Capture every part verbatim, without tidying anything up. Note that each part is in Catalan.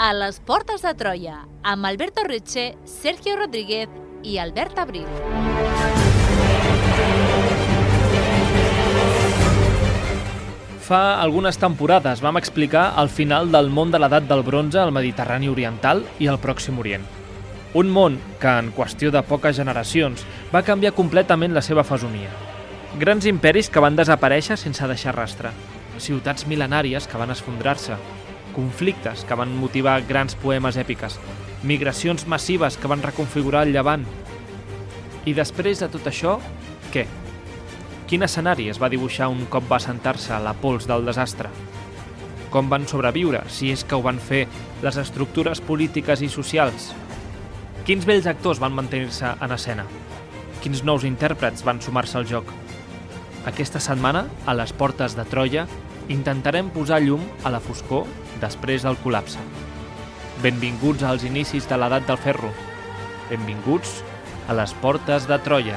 a les Portes de Troia, amb Alberto Reche, Sergio Rodríguez i Albert Abril. Fa algunes temporades vam explicar el final del món de l'edat del bronze al Mediterrani oriental i al Pròxim Orient. Un món que, en qüestió de poques generacions, va canviar completament la seva fesomia. Grans imperis que van desaparèixer sense deixar rastre, ciutats mil·lenàries que van esfondrar-se, conflictes que van motivar grans poemes èpiques, migracions massives que van reconfigurar el Llevant. I després de tot això, què? Quin escenari es va dibuixar un cop va assentar-se a la pols del desastre? Com van sobreviure, si és que ho van fer, les estructures polítiques i socials? Quins vells actors van mantenir-se en escena? Quins nous intèrprets van sumar-se al joc? Aquesta setmana, a les Portes de Troia, intentarem posar llum a la foscor després del col·lapse. Benvinguts als inicis de l'edat del ferro. Benvinguts a les Portes de Troia.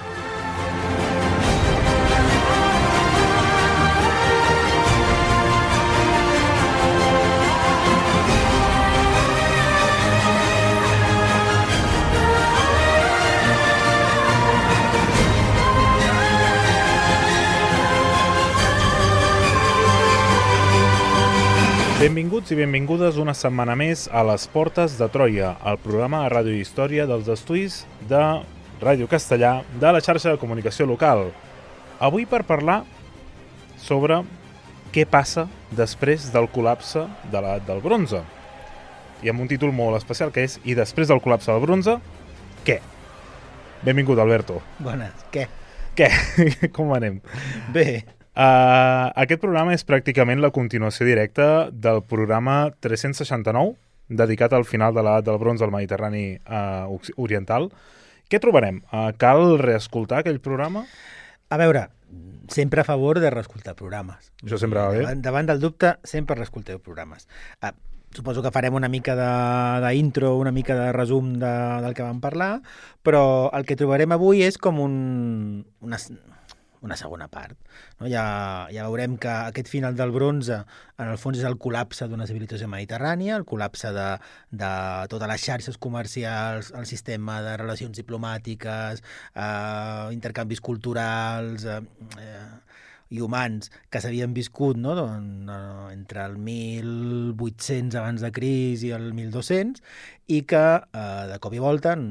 Benvinguts i benvingudes una setmana més a les Portes de Troia, el programa de ràdio i història dels estudis de Ràdio Castellà de la xarxa de comunicació local. Avui per parlar sobre què passa després del col·lapse de l'edat del bronze. I amb un títol molt especial que és I després del col·lapse del bronze, què? Benvingut, Alberto. Bones, què? Què? Com anem? Bé. Uh, aquest programa és pràcticament la continuació directa del programa tres-cents seixanta-nou, dedicat al final de l'edat del bronze al Mediterrani uh, oriental. Què trobarem? Uh, cal reescoltar aquell programa? A veure, sempre a favor de reescoltar programes. Això sempre va bé. Davant, davant del dubte, sempre reescolteu programes. Uh, suposo que farem una mica d'intro, una mica de resum de, del que vam parlar, però el que trobarem avui és com un... una, una segona part. No? Ja, ja veurem que aquest final del bronze en el fons és el col·lapse d'una civilització mediterrània, el col·lapse de, de totes les xarxes comercials, el sistema de relacions diplomàtiques, eh, intercanvis culturals eh, eh, i humans que s'havien viscut, no? Don, eh, entre el mil vuit-cents abans de Crist i el mil dos-cents, i que eh, de cop i volta,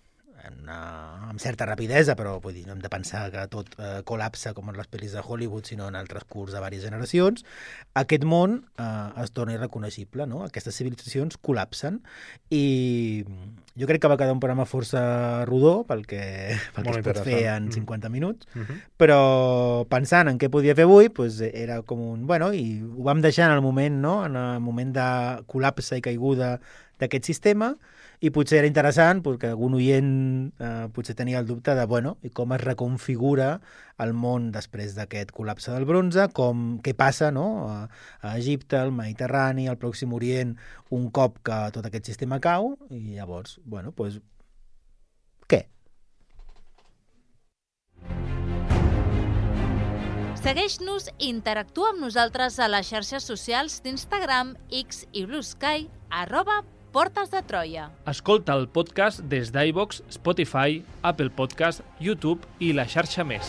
Una, amb certa rapidesa, però vull dir, no hem de pensar que tot eh, col·lapsa com en les pel·lis de Hollywood, sinó en el transcurs de diverses generacions, aquest món eh, es torna irreconeixible, no? Aquestes civilitzacions col·lapsen i jo crec que va quedar un programa força rodó pel que, pel que es pot fer en cinquanta minuts, mm-hmm. però pensant en què podia fer avui, doncs era com un... Bueno, i ho vam deixar en el moment, no? En el moment de col·lapse i caiguda d'aquest sistema, i potser era interessant perquè algun oient eh, potser tenia el dubte de bueno, i com es reconfigura el món després d'aquest col·lapse del bronze, com, què passa, no? a, a Egipte, al Mediterrani, al Pròxim Orient, un cop que tot aquest sistema cau, i llavors, bueno, doncs, què? Segueix-nos i interactua amb nosaltres a les xarxes socials d'Instagram, X i Blue Sky, arroba Portes de Troia. Escolta el podcast des d'iVoox, Spotify, Apple Podcast, YouTube i la xarxa més.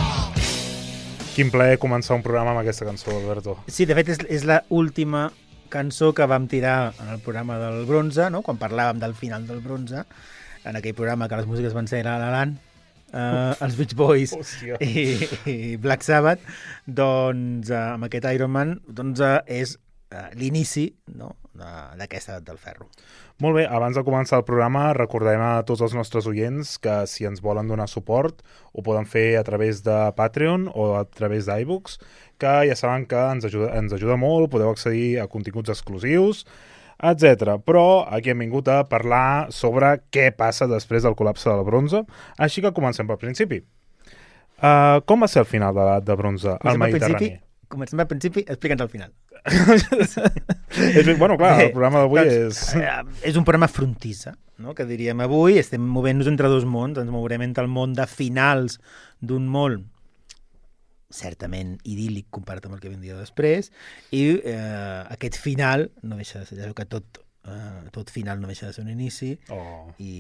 Quin plaer començar un programa amb aquesta cançó, Alberto. Sí, de fet és, és l'última cançó que vam tirar en el programa del bronze, no? Quan parlàvem del final del bronze, en aquell programa que les músiques van ser La La Land, uh, els Beach Boys i, i Black Sabbath, doncs uh, amb aquest Iron Man doncs, uh, és uh, l'inici, no? d'aquesta edat del ferro. Molt bé, abans de començar el programa recordem a tots els nostres oients que si ens volen donar suport ho poden fer a través de Patreon o a través d'iBooks, que ja saben que ens ajuda, ens ajuda molt, podeu accedir a continguts exclusius, etcètera. Però aquí hem vingut a parlar sobre què passa després del col·lapse del bronze, així que comencem pel principi. Uh, com va ser el final de l'edat de bronze al Mediterrani? Comencem al principi, explica'ns al final. Bueno, clar, el programa d'avui és... És un programa frontissa, no? Que diríem avui, estem movent-nos entre dos mons, ens mourem entre el món de finals d'un món certament idíl·lic comparat amb el que vindria després, i eh, aquest final no deixa de ser, ja que tot, eh, tot final no deixa de ser un inici, oh. i,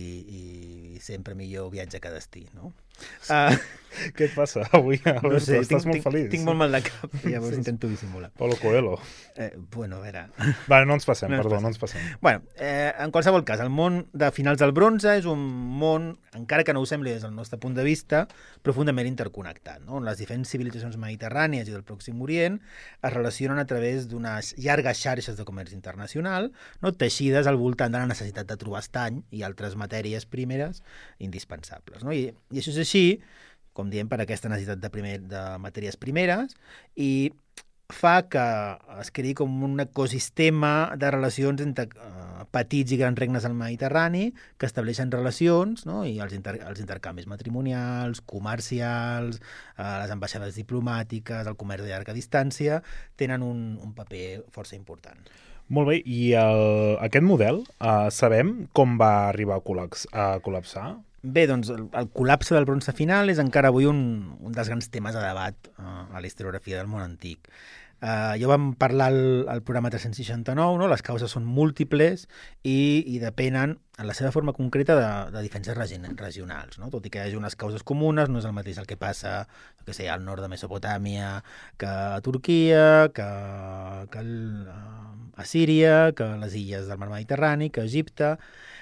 i sempre millor viatge que destí, no? Uh, Què et passa avui? No sé, estàs tinc, molt tinc, feliç. tinc molt mal de cap, llavors sí. Intento dissimular. Paulo Coelho. Eh, bueno, a veure... Vale, no ens passem, no ens perdó, passem. no ens passem. Bueno, eh, en qualsevol cas, el món de finals del bronze és un món, encara que no ho sembli des del nostre punt de vista, profundament interconnectat, no? On les diferents civilitzacions mediterrànies i del Pròxim Orient es relacionen a través d'unes llargues xarxes de comerç internacional, no? Teixides al voltant de la necessitat de trobar estany i altres matèries primeres indispensables, no? I, i això és així, com diem, per aquesta necessitat de, primer, de matèries primeres, i fa que es creï com un ecosistema de relacions entre uh, petits i grans regnes del Mediterrani que estableixen relacions, no? I els, inter els intercanvis matrimonials, comercials, uh, les ambaixades diplomàtiques, el comerç de llarga distància, tenen un, un paper força important. Molt bé, i el, aquest model uh, sabem com va arribar a, col·laps, a col·lapsar? Bé, doncs el, el col·lapse del bronze final és encara avui un, un dels grans temes a debat uh, a la historiografia del món antic. Uh, ja vam parlar al, al programa tres-cents seixanta-nou, no? Les causes són múltiples i, i depenen en la seva forma concreta de, de diferències regionals, no? Tot i que hi hagi unes causes comunes, no és el mateix el que passa que sé, al nord de Mesopotàmia que a Turquia, que, que el, uh, a Síria, que a les illes del mar Mediterrani, que a Egipte.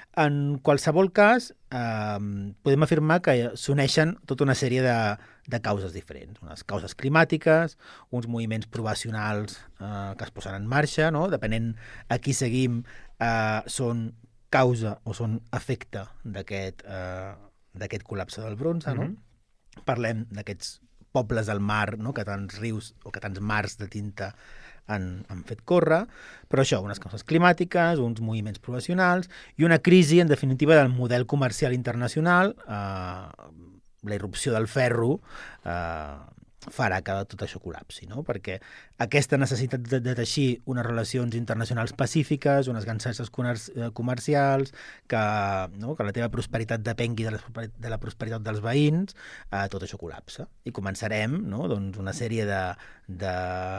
En qualsevol cas, eh, podem afirmar que s'uneixen tota una sèrie de, de causes diferents. Unes causes climàtiques, uns moviments provacionals eh, que es posen en marxa, no? Depenent a qui seguim, eh, són causa o són efecte d'aquest eh, d'aquest col·lapse del bronze, no? Mm-hmm. Parlem d'aquests pobles del mar, no? Que tants rius o que tants mars de tinta han, han fet córrer, però això, unes causes climàtiques, uns moviments provacionals i una crisi, en definitiva, del model comercial internacional, eh, la irrupció del ferro, eh, farà que tot això col·lapsi, no? Perquè aquesta necessitat de, de teixir unes relacions internacionals pacífiques, unes grans xarxes comercials, que, no? que la teva prosperitat depengui de la, de la prosperitat dels veïns, eh, tot això col·lapsa. I començarem, no? doncs, una sèrie de, de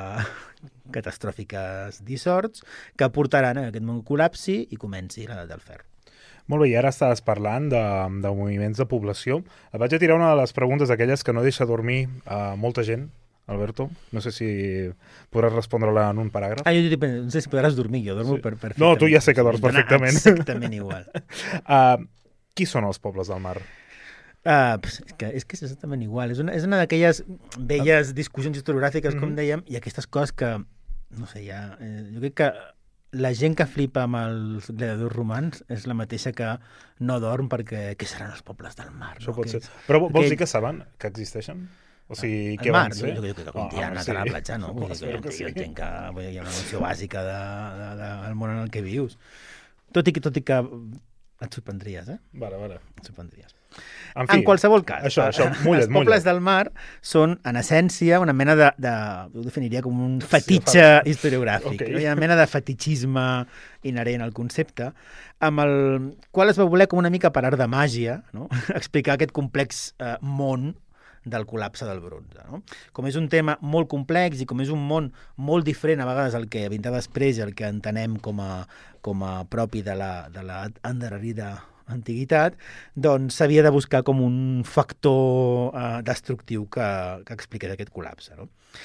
catastròfiques dissorts que portaran a aquest món col·lapsi i comenci l'edat del ferro. Molt bé, i ara estaves parlant de, de moviments de població. Et vaig a tirar una de les preguntes d'aquelles que no deixa dormir a molta gent, Alberto. No sé si podràs respondre-la en un paràgraf. Ah, jo dic, no sé si podràs dormir, jo dormo sí. per, perfectament. No, tu ja sé que dors perfectament. Exactament igual. uh, qui són els pobles del mar? Uh, és, que, és que és exactament igual. És una, és una d'aquelles velles discussions historiogràfiques, mm-hmm. com dèiem, i aquestes coses que, no sé, ja... Eh, jo crec que la gent que flipa amb els gladiadors romans és la mateixa que no dorm perquè què seran els pobles del mar. Això no? pot que, ser. Però vols que... dir que saben que existeixen? O sigui, el què mar, van ser? Jo crec que com dia han anat a la platja, no? Vull dir que, que sí. Jo entenc que hi ha una noció bàsica de, de, de, del món en el que vius. Tot i que, tot i que et sorprendries, eh? Vale, vale. Et sorprendries. En, fi, en qualsevol cas, això, això, mullet, els pobles mullet. del mar són, en essència, una mena de... de ho definiria com un fetitxe sí, historiogràfic. Okay. No? Hi ha una mena de fetitxisme inherent al concepte, amb el qual es va voler com una mica per art de màgia, no? explicar aquest complex eh, món del col·lapse del bronze. No? Com és un tema molt complex i com és un món molt diferent a vegades el que vindrà després i el que entenem com a, com a propi de la, de la endarrerida antiguitat, doncs s'havia de buscar com un factor eh, destructiu que, que expliqués aquest col·lapse. No?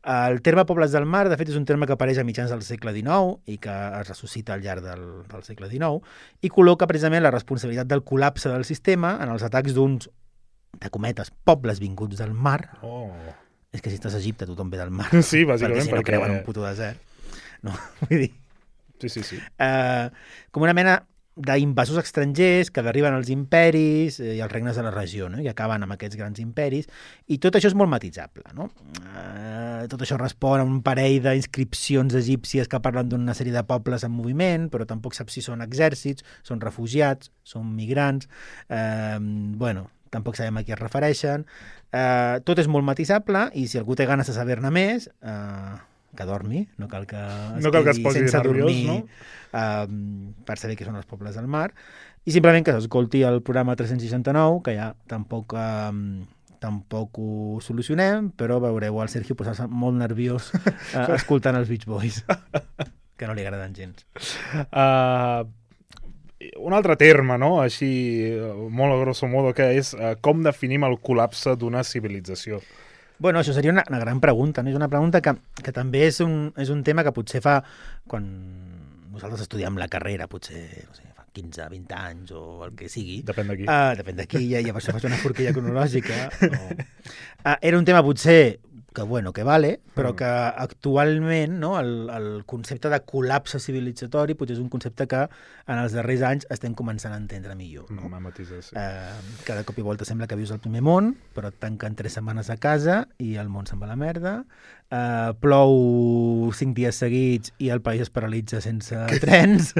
El terme Pobles del Mar, de fet, és un terme que apareix a mitjans del segle dinou i que es ressuscita al llarg del, del segle dinou i col·loca precisament la responsabilitat del col·lapse del sistema en els atacs d'uns, de cometes, pobles vinguts del mar. Oh. És que si estàs a Egipte tothom ve del mar. Sí, bàsicament. Perquè si no perquè... creuen un puto desert. No, vull dir... Sí, sí, sí. Uh, com una mena d'invasors estrangers que arriben als imperis i als regnes de la regió, no? I acaben amb aquests grans imperis, i tot això és molt matitzable, no? Uh, tot això respon a un parell d'inscripcions egípcies que parlen d'una sèrie de pobles en moviment, però tampoc saps si són exèrcits, són refugiats, són migrants, uh, bueno, tampoc sabem a qui es refereixen. Uh, tot és molt matitzable, i si algú té ganes de saber-ne més, uh, que dormi, no cal que es, no cal que es posi sense nerviós, dormir, no? Um, per saber què són els pobles del mar, i simplement que s'escolti el programa tres-cents seixanta-nou, que ja tampoc, um, tampoc ho solucionem, però veureu el Sergio posar-se molt nerviós uh, escoltant els Beach Boys, que no li agraden gens. Uh, un altre terme, no? Així, molt a grosso modo, que és uh, com definim el col·lapse d'una civilització. Bueno, això seria una, una gran pregunta, no? És una pregunta que, que també és un, és un tema que potser fa, quan nosaltres estudiem la carrera, potser, no sé, fa quinze, vint anys o el que sigui. Depèn d'aquí. Uh, depèn d'aquí, ja, ja per això faig una forquilla cronològica. O... Uh, era un tema potser que, bueno, que vale, però que actualment, no, el, el concepte de col·lapse civilitzatori potser és un concepte que en els darrers anys estem començant a entendre millor. No? Mm, matises, sí. uh, cada cop i volta sembla que vius al primer món, però et tanquen tres setmanes a casa i el món se'n va a la merda. Uh, plou cinc dies seguits i el país es paralitza sense trens.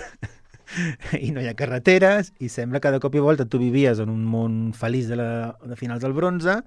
I no hi ha carreteres, i sembla que de cop i volta tu vivies en un món feliç de, la, de finals del bronze,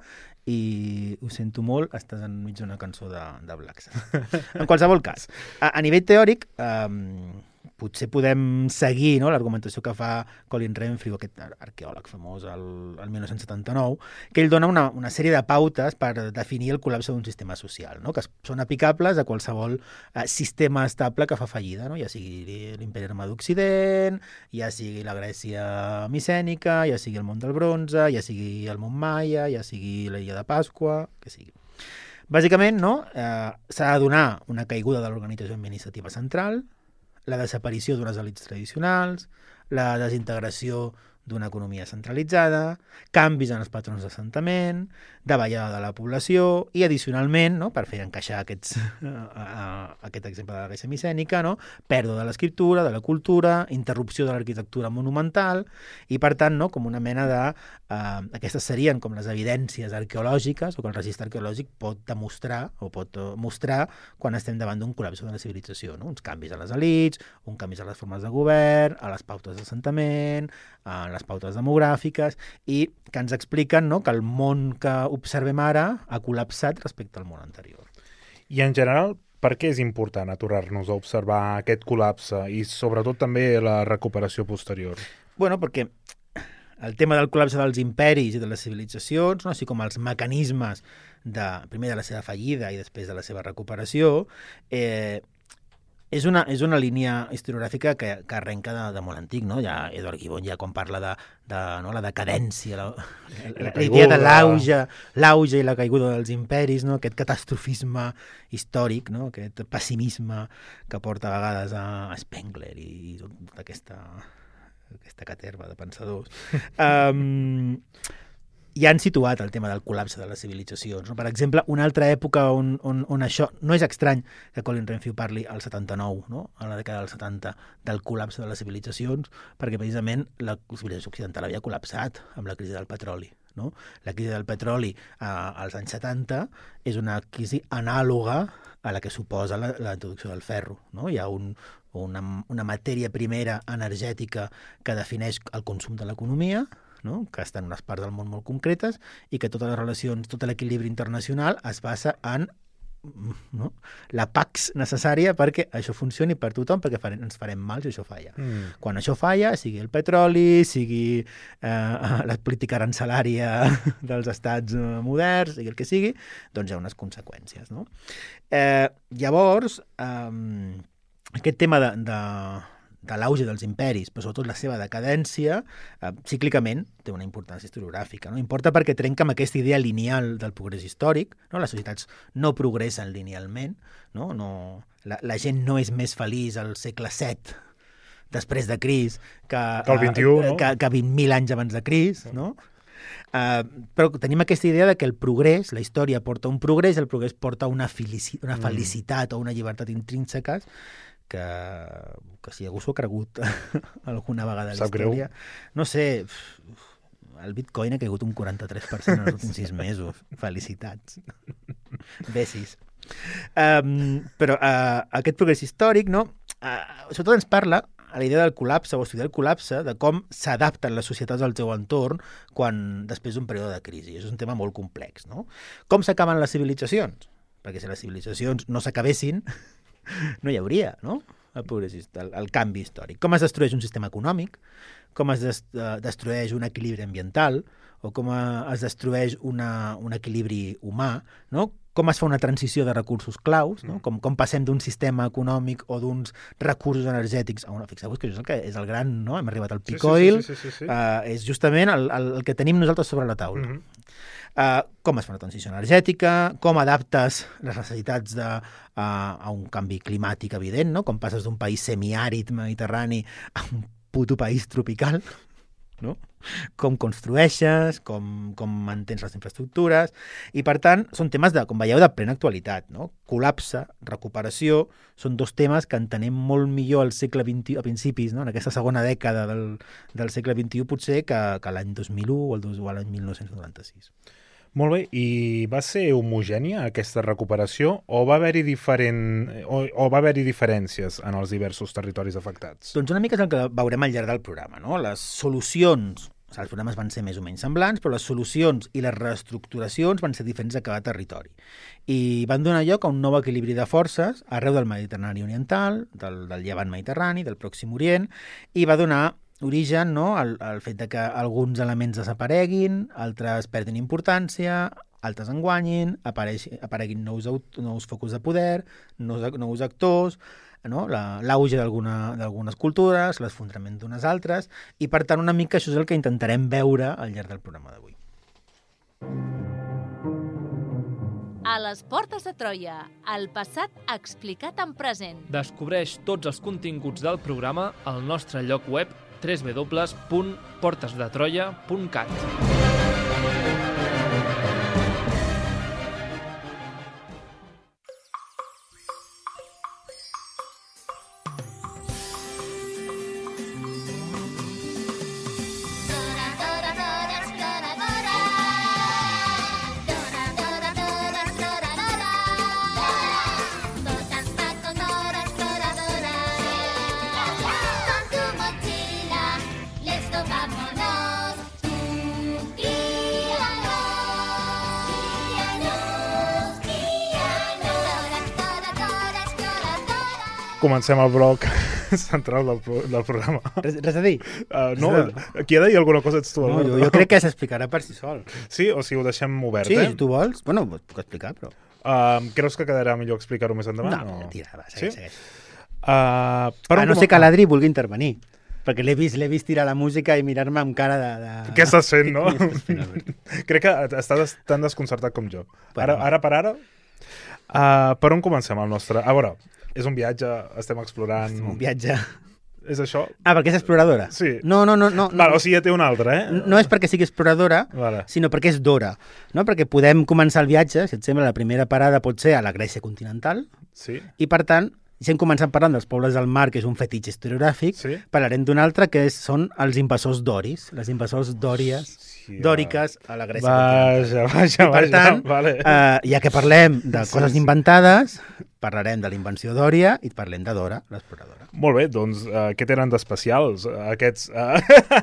i ho sento molt, estàs enmig d'una cançó de, de Black Sabbath. En qualsevol cas, a, a nivell teòric, um, potser podem seguir, no, l'argumentació que fa Colin Renfrew, aquest arqueòleg famós, el, el mil nou-cents setanta-nou, que ell dona una, una sèrie de pautes per definir el col·lapse d'un sistema social, no, que són aplicables a qualsevol eh, sistema estable que fa fallida, no, ja sigui l'imperi romà d'Occident, ja sigui la Grècia micènica, ja sigui el món del bronze, ja sigui el món maia, ja sigui l'illa de Pasqua, que sigui. Bàsicament, no, eh, s'ha de donar una caiguda de l'organització administrativa central, la desaparició d'unes elits tradicionals, la desintegració d'una economia centralitzada, canvis en els patrons d'assentament, davallada de la població i, addicionalment, no, per fer encaixar aquests, uh, aquest exemple de la Grècia micènica, no, pèrdua de l'escriptura, de la cultura, interrupció de l'arquitectura monumental i, per tant, no, com una mena de... Uh, aquestes serien com les evidències arqueològiques o que el registre arqueològic pot demostrar o pot uh, mostrar quan estem davant d'un col·lapse d'una civilització, no? Uns canvis a les elits, un canvis a les formes de govern, a les pautes d'assentament, a les pautes demogràfiques, i que ens expliquen, no, que el món que observem ara ha col·lapsat respecte al món anterior. I en general, per què és important aturar-nos a observar aquest col·lapse i sobretot també la recuperació posterior? Bueno, perquè el tema del col·lapse dels imperis i de les civilitzacions, no, així com els mecanismes de, primer de la seva fallida i després de la seva recuperació, eh, És una, és una línia historiogràfica que, que arrenca de, de molt antic, no? Ja Edward Gibbon, ja quan parla de, de no? la decadència, la, la, la idea de l'auge, l'auge i la caiguda dels imperis, no? Aquest catastrofisme històric, no? Aquest pessimisme que porta a vegades a Spengler i tota aquesta, aquesta caterva de pensadors. Um, i han situat el tema del col·lapse de les civilitzacions. No? Per exemple, una altra època on, on, on això... No és estrany que Colin Renfrew parli al setanta-nou, no? A la dècada dels setanta, del col·lapse de les civilitzacions, perquè precisament la civilització occidental havia col·lapsat amb la crisi del petroli. No? La crisi del petroli eh, als anys setanta és una crisi anàloga a la que suposa la, la introducció del ferro. No? Hi ha un, una, una matèria primera energètica que defineix el consum de l'economia, no? Que està en unes parts del món molt concretes i que totes les relacions, tot l'equilibri internacional es basa en, no? La pax necessària perquè això funcioni per tothom, perquè farem, ens farem mal si això falla. Mm. Quan això falla, sigui el petroli, sigui eh, la política arancelària dels estats moderns, sigui el que sigui, doncs hi ha unes conseqüències. No? Eh, llavors, eh, aquest tema de, de de l'auge dels imperis, però sobretot la seva decadència, eh, cíclicament té una importància historiogràfica. No? Importa perquè trenca amb aquesta idea lineal del progrés històric. No? Les societats no progressen linealment. No? No, la, la gent no és més feliç al segle set després de Crist que, que el vint-i-u, eh, no? que, que vint mil anys abans de Crist, no? Uh, però tenim aquesta idea de que el progrés, la història porta un progrés, el progrés porta una, felici una felicitat mm. o una llibertat intrínseques que, que si algú s'ho ha cregut alguna vegada a la història, no sé, el Bitcoin ha caigut un quaranta-tres per cent en els últims sis mesos. Felicitats. Besis. Um, però uh, aquest progrés històric, no? Uh, sobretot ens parla a la idea del col·lapse o estudiar el col·lapse, de com s'adapten les societats al seu entorn quan després d'un període de crisi. És un tema molt complex, no? Com s'acaben les civilitzacions? Perquè si les civilitzacions no s'acabessin, no hi hauria, no? El, progrés, el, el canvi històric. Com es destrueix un sistema econòmic? Com es des, uh, destrueix un equilibri ambiental? O com uh, es destrueix una, un equilibri humà? No? Com es fa una transició de recursos claus, no? com, com passem d'un sistema econòmic o d'uns recursos energètics a una... Fixeu-vos que això és el, que és el gran... No? Hem arribat al peak oil, sí, sí, sí, sí, sí, sí. Uh, és justament el, el, el que tenim nosaltres sobre la taula. Mm-hmm. uh, com es fa una transició energètica, com adaptes les necessitats de, uh, a un canvi climàtic evident, no? Com passes d'un país semiàrid mediterrani a un puto país tropical, no? Com construeixes, com, com mantens les infraestructures, i per tant són temes, de, com veieu, de plena actualitat, no? Col·lapse, recuperació, són dos temes que entenem molt millor al segle vint-i-u, a principis, no? En aquesta segona dècada del, del segle vint-i-u potser que, que l'any dos mil u o, el, o l'any mil nou-cents noranta-sis. Molt bé, i va ser homogènia aquesta recuperació o va haver-hi diferent o, o va haver-hi diferències en els diversos territoris afectats? Doncs una mica és el que veurem al llarg del programa, no? Les solucions, o sigui, els programes van ser més o menys semblants, però les solucions i les reestructuracions van ser diferents a cada territori. I van donar lloc a un nou equilibri de forces arreu del Mediterrani oriental, del, del llevant mediterrani, del Pròxim Orient, i va donar origen, no?, al, al fet de que alguns elements desapareguin, altres perdin importància, altres en guanyin, apareix, apareguin nous, nous focus de poder, nous, nous actors, no? L'auge d'algunes cultures, l'esfondrament d'unes altres, i per tant una mica això és el que intentarem veure al llarg del programa d'avui. A les portes de Troia, el passat explicat en present. Descobreix tots els continguts del programa al nostre lloc web w w w punt portes de troia punt cat. Comencem el bloc central del, pro del programa. Res, res a dir? Uh, no, qui ha de dir alguna cosa ets tu, no, jo, jo crec que s'explicarà per si sol. Sí? O si ho deixem obert, sí, eh? Sí, si tu vols. Bueno, ho puc explicar, però... Uh, creus que quedarà millor explicar-ho més endavant? No, o... tira, va, segueix, sí? segueix. Uh, a no ser que l'Adri vulgui intervenir, perquè l'he vist, l'he vist tirar la música i mirar-me amb cara de... de... Què estàs fent, no? Crec que estàs tan desconcertat com jo. Bueno. Ara, ara per ara, uh, per on comencem el nostre... A veure, és un viatge, estem explorant... Estem un viatge... És això? Ah, perquè és exploradora? Sí. No, no, no. no vale, o sigui, ja té una altra, eh? No és perquè sigui exploradora, vale. Sinó perquè és d'hora. No? Perquè podem començar el viatge, si et sembla, la primera parada pot ser a la Grècia continental, sí. I per tant, si hem començat parlant dels pobles del mar, que és un fetitx historiogràfic, sí. Parlarem d'un altre que és, són els invasors doris, les invasors dòries, sí, dòriques a la Grècia vaja, continental. Vaja, I per vaja, tant, vale. eh, ja que parlem de sí, coses sí. inventades, parlarem de la invenció dòria i parlem de Dora, l'exploradora. Molt bé, doncs uh, què tenen d'especials uh, aquests... Uh...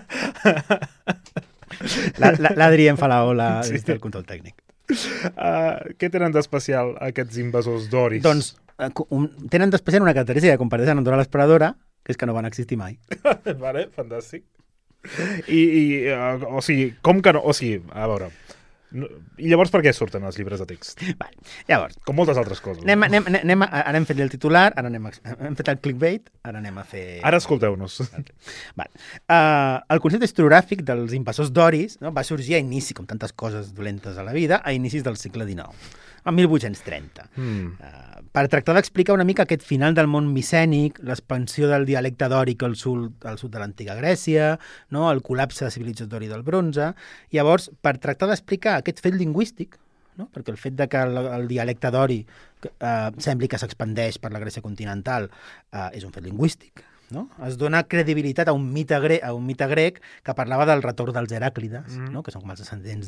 L'Adri em fa la ola sí. Des del control tècnic. Uh, què tenen d'especial aquests invasors doris? Doncs uh, un, tenen d'especial una característica que comparteixen amb Dora l'exploradora, que és que no van existir mai. Vale, fantàstic. I, i uh, o sigui, com que no... O sigui, a veure... No, I llavors per què surten els llibres de text? Vale. Llavors, Com moltes altres coses. anem, anem, anem, a- ara hem fet el titular, ara anem a, hem fet el clickbait, ara anem a fer... Ara escolteu-nos. Vale. Uh, el concepte historiogràfic dels invasors doris, no, va sorgir a inici, com tantes coses dolentes a la vida, a inicis del segle dinou, en mil vuit-cents trenta. Mm. Uh, per tractar d'explicar una mica aquest final del món micènic, l'expansió del dialecte dòric al sud, al sud de l'antiga Grècia, no, el col·lapse civilitzatori del bronze. Llavors, per tractar d'explicar aquest fet lingüístic, no? Perquè el fet de que el, el dialecte dori eh, sembli que s'expandeix per la Grècia continental eh, és un fet lingüístic. No? Es dona credibilitat a un mite grec, a un mite grec que parlava del retorn dels Heràclides, mm. no? Que són com els descendents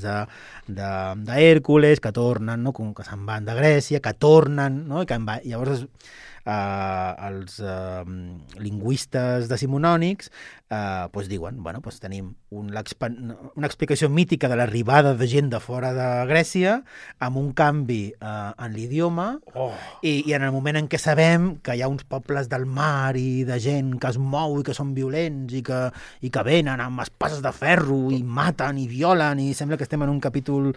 d'Hèrcules, que tornen, no? Com que se'n van de Grècia, que tornen, no? I que va... llavors eh, els eh, lingüistes decimonònics eh, pues diuen, bueno, pues tenim un, una explicació mítica de l'arribada de gent de fora de Grècia amb un canvi eh, en l'idioma Oh. i, i en el moment en què sabem que hi ha uns pobles del mar i de gent que es mou i que són violents i que, i que venen amb espases de ferro i maten i violen i sembla que estem en un capítol,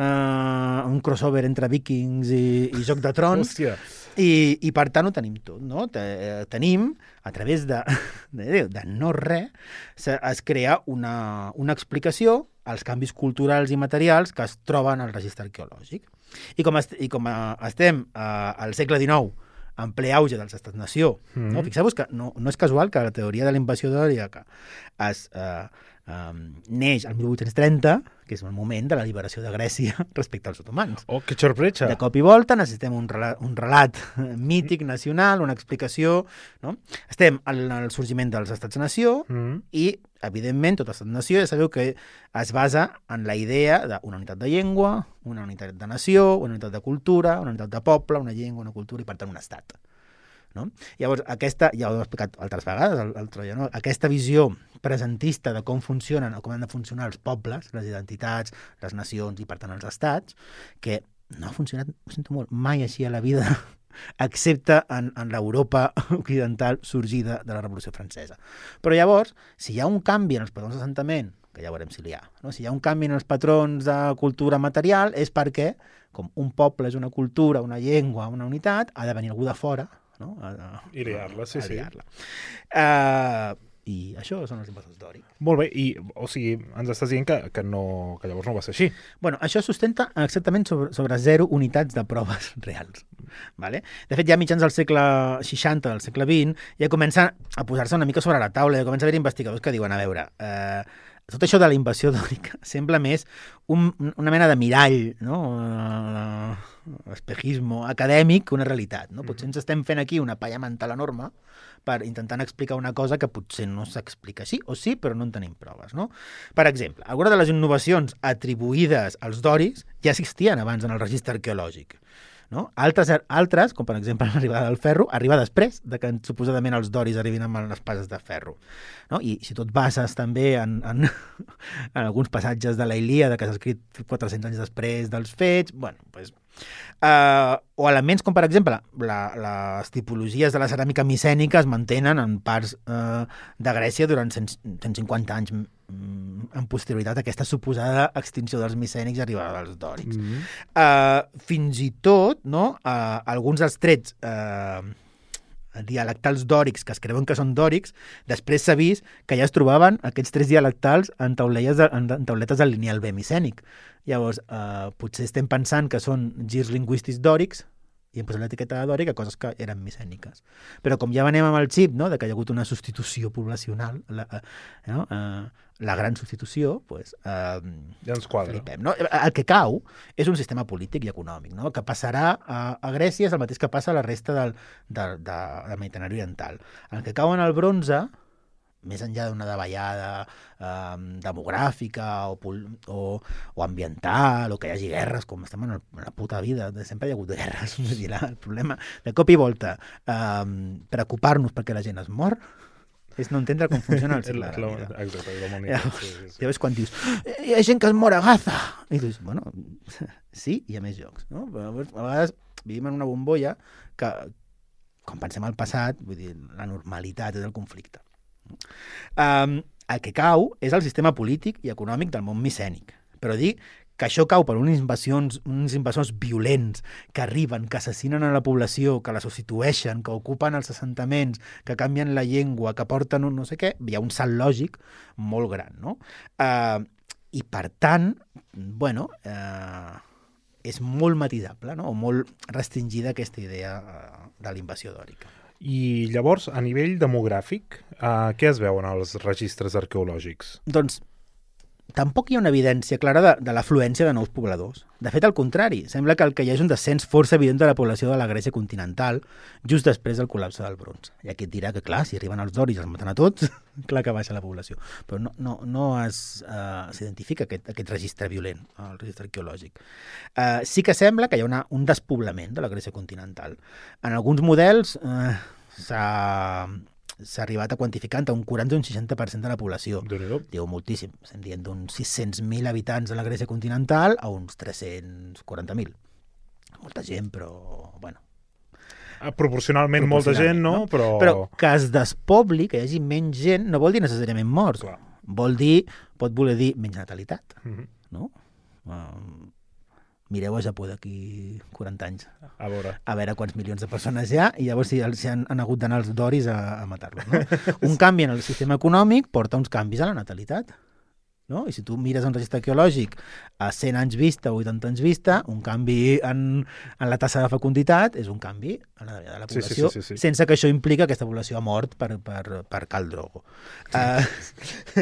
eh, un crossover entre vikings i, i Joc de Trons. Hòstia. I, i per tant ho tenim tot, no? Tenim, a través de, de, de no res, es crea una, una explicació als canvis culturals i materials que es troben al registre arqueològic. I com, est, i com a, estem uh, al segle dinou, en ple auge dels estats-nació, mm-hmm. no? Fixeu-vos que no, no és casual que la teoria de la invasió dòrica es... Uh, Um, neix al mil vuit-cents trenta, que és el moment de la liberació de Grècia respecte als otomans. Oh, que sorpresa! De cop i volta necessitem un relat, un relat mític nacional, una explicació, no? Estem en el sorgiment dels estats-nació Mm. i, evidentment, tot estat-nació ja sabeu que es basa en la idea d'una unitat de llengua, una unitat de nació, una unitat de cultura, una unitat de poble, una llengua, una cultura i, per tant, un estat. No? Llavors, aquesta, ja ho he explicat altres vegades, el, el Troia, no? Aquesta visió presentista de com funcionen o com han de funcionar els pobles, les identitats, les nacions i, per tant, els estats, que no ha funcionat, ho sento molt, mai així a la vida, excepte en, en l'Europa occidental sorgida de la Revolució Francesa. Però llavors, si hi ha un canvi en els patrons d'assentament, que ja veurem si n'hi ha, no? Si hi ha un canvi en els patrons de cultura material, és perquè, com un poble és una cultura, una llengua, una unitat, ha de venir algú de fora, no? A, a, I liar-la, sí, a sí. liar-la. Uh, I això són els invasors dòrics. Molt bé, i o sigui, ens estàs dient que, que, no, que llavors no va ser així. Bueno, això sustenta exactament sobre, sobre zero unitats de proves reals. Vale? De fet, ja a mitjans del segle seixanta, del segle vint, ja comença a posar-se una mica sobre la taula, ja comença a haver investigadors que diuen, a veure, eh, tot això de la invasió dòrica sembla més un, una mena de mirall, no? Uh, espejismo acadèmic que una realitat. No? Potser ens estem fent aquí una palla mental enorme per intentar explicar una cosa que potser no s'explica així, o sí, però no en tenim proves. No? Per exemple, algunes de les innovacions atribuïdes als dòrics ja existien abans en el registre arqueològic. No? Altres, altres, com per exemple l'arribada del ferro, arriba després de que suposadament els doris arribin amb les passes de ferro. No? I si tot bases també en, en, en alguns passatges de la Ilíada que s'ha escrit quatre-cents anys després dels fets, bueno, pues, uh, o elements com per exemple la, les tipologies de la ceràmica micènica es mantenen en parts uh, de Grècia durant cent, cent cinquanta anys en posterioritat a aquesta suposada extinció dels micènics i arribada dels dòrics. Mm-hmm. Uh, fins i tot, no, uh, alguns dels trets uh, dialectals dòrics que es creuen que són dòrics, després s'ha vist que ja es trobaven aquests trets dialectals en, de, en, en tauletes del lineal B micènic. Llavors, uh, potser estem pensant que són girs lingüístics dòrics i hem posat l'etiqueta de dòric a coses que eren micèniques. Però com ja venem amb el xip, no, de que hi ha hagut una substitució poblacional, la, no, uh, la gran substitució, pues, uh, ja ens quadra. Flipem, no? El que cau és un sistema polític i econòmic, no? Que passarà a, a Grècia és el mateix que passa a la resta del, del, de, del Mediterrani oriental. El que cau en el bronze, més enllà d'una davallada eh, demogràfica o, o, o ambiental, o que hi hagi guerres, com estem en, el, en la puta vida, de sempre hi ha hagut guerres, el problema de cop i volta, eh, preocupar-nos perquè la gent es mor, és no entendre com funciona el cicle de la vida. Exacte, la humanitat. Ja, sí, sí, sí. Llavors quan dius, hi ha gent que es mor a Gaza, i dius, bueno, sí, hi ha més llocs, no? Però a vegades vivim en una bombolla que, quan pensem al passat, vull dir, la normalitat és el conflicte. Um, el que cau és el sistema polític i econòmic del món micènic. Però dir que això cau per unes invasions, uns invasors violents que arriben, que assassinen a la població, que la substitueixen, que ocupen els assentaments, que canvien la llengua, que porten un no sé què, hi ha un salt lògic molt gran, no? Uh, I per tant, bueno, uh, és molt matisable, no? O molt restringida aquesta idea uh, de la invasió dòrica. I llavors, a nivell demogràfic, uh, què es veuen als registres arqueològics? Doncs tampoc hi ha una evidència clara de, de l'afluència de nous pobladors. De fet, al contrari, sembla que el que hi ha és un descens força evident de la població de la Grècia continental just després del col·lapse del bronze. I aquí et dirà que, clar, si arriben els doris i els maten a tots, clar que baixa la població. Però no, no, no es, uh, s'identifica aquest, aquest registre violent, el registre arqueològic. Uh, sí que sembla que hi ha una, un despoblament de la Grècia continental. En alguns models uh, s'ha... s'ha arribat a quantificar entre un quaranta i un seixanta per cent de la població. Diu moltíssim. Estem dient d'uns sis-cents mil habitants de la Grècia continental a uns tres-cents quaranta mil. Molta gent, però... bueno. Proporcionalment molta gent, no? no? Però... però que es despobli, que hi hagi menys gent, no vol dir necessàriament morts. Clar. Vol dir, pot voler dir menys natalitat. Mm-hmm. No? Um, mireu a Japó d'aquí quaranta anys. A veure. A veure quants milions de persones hi ha i llavors si, si han, han hagut d'anar els doris a, a matar-los. No? Un canvi en el sistema econòmic porta uns canvis a la natalitat. No? I si tu mires un registre arqueològic a cent anys vista o vuitanta anys vista, un canvi en, en la tassa de fecunditat és un canvi a la, a la població, sí, sí, sí, sí. sense que això implica que aquesta població ha mort per, per, per Cal Drogo. Uh,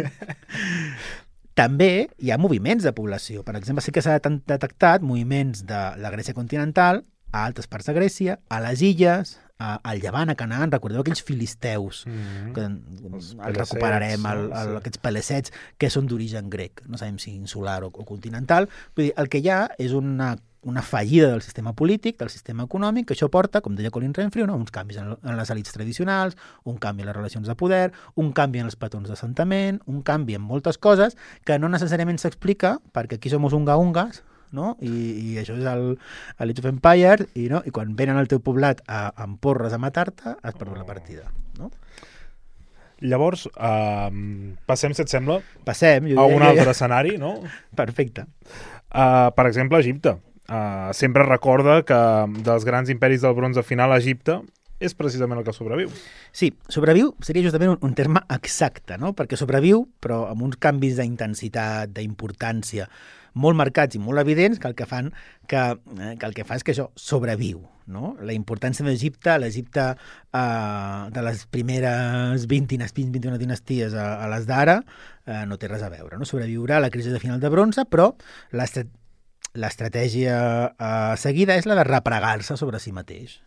També hi ha moviments de població. Per exemple, sí que s'ha detectat moviments de la Grècia continental a altres parts de Grècia, a les illes, a, al Llevant, a Canaan. Recordeu aquells filisteus, mm-hmm. que els, els recuperarem, el, el, sí. aquests pelesets, que són d'origen grec. No sabem si insular o, o continental. Vull dir, el que hi ha és una una fallida del sistema polític, del sistema econòmic, que això porta, com deia Colin Renfrew, no? uns canvis en, en les elites tradicionals, un canvi en les relacions de poder, un canvi en els patrons d'assentament, un canvi en moltes coses que no necessàriament s'explica perquè aquí som unga-ungas, no? I, i això és el, el Age of Empire, i, no? I quan venen al teu poblat a, amb porres a matar-te, has perdut la partida. No? Llavors, uh, passem, si et sembla, passem, jo a un ja, altre ja. escenari, no? Perfecte. Uh, per exemple, Egipte. Uh, sempre recorda que dels grans imperis del bronze final, Egipte és precisament el que sobreviu. Sí, sobreviu seria justament un, un terme exacte, no? Perquè sobreviu, però amb uns canvis d'intensitat, d'importància molt marcats i molt evidents que el que fan que, eh, que el que fa és que això sobreviu, no? La importància d'Egipte, l'Egipte eh, de les primeres vint, vint, vint i una dinasties a, a les d'ara, eh, no té res a veure, no? Sobreviurà a la crisi de final de bronze, però l'estat l'estratègia uh, seguida és la de replegar-se sobre si mateix.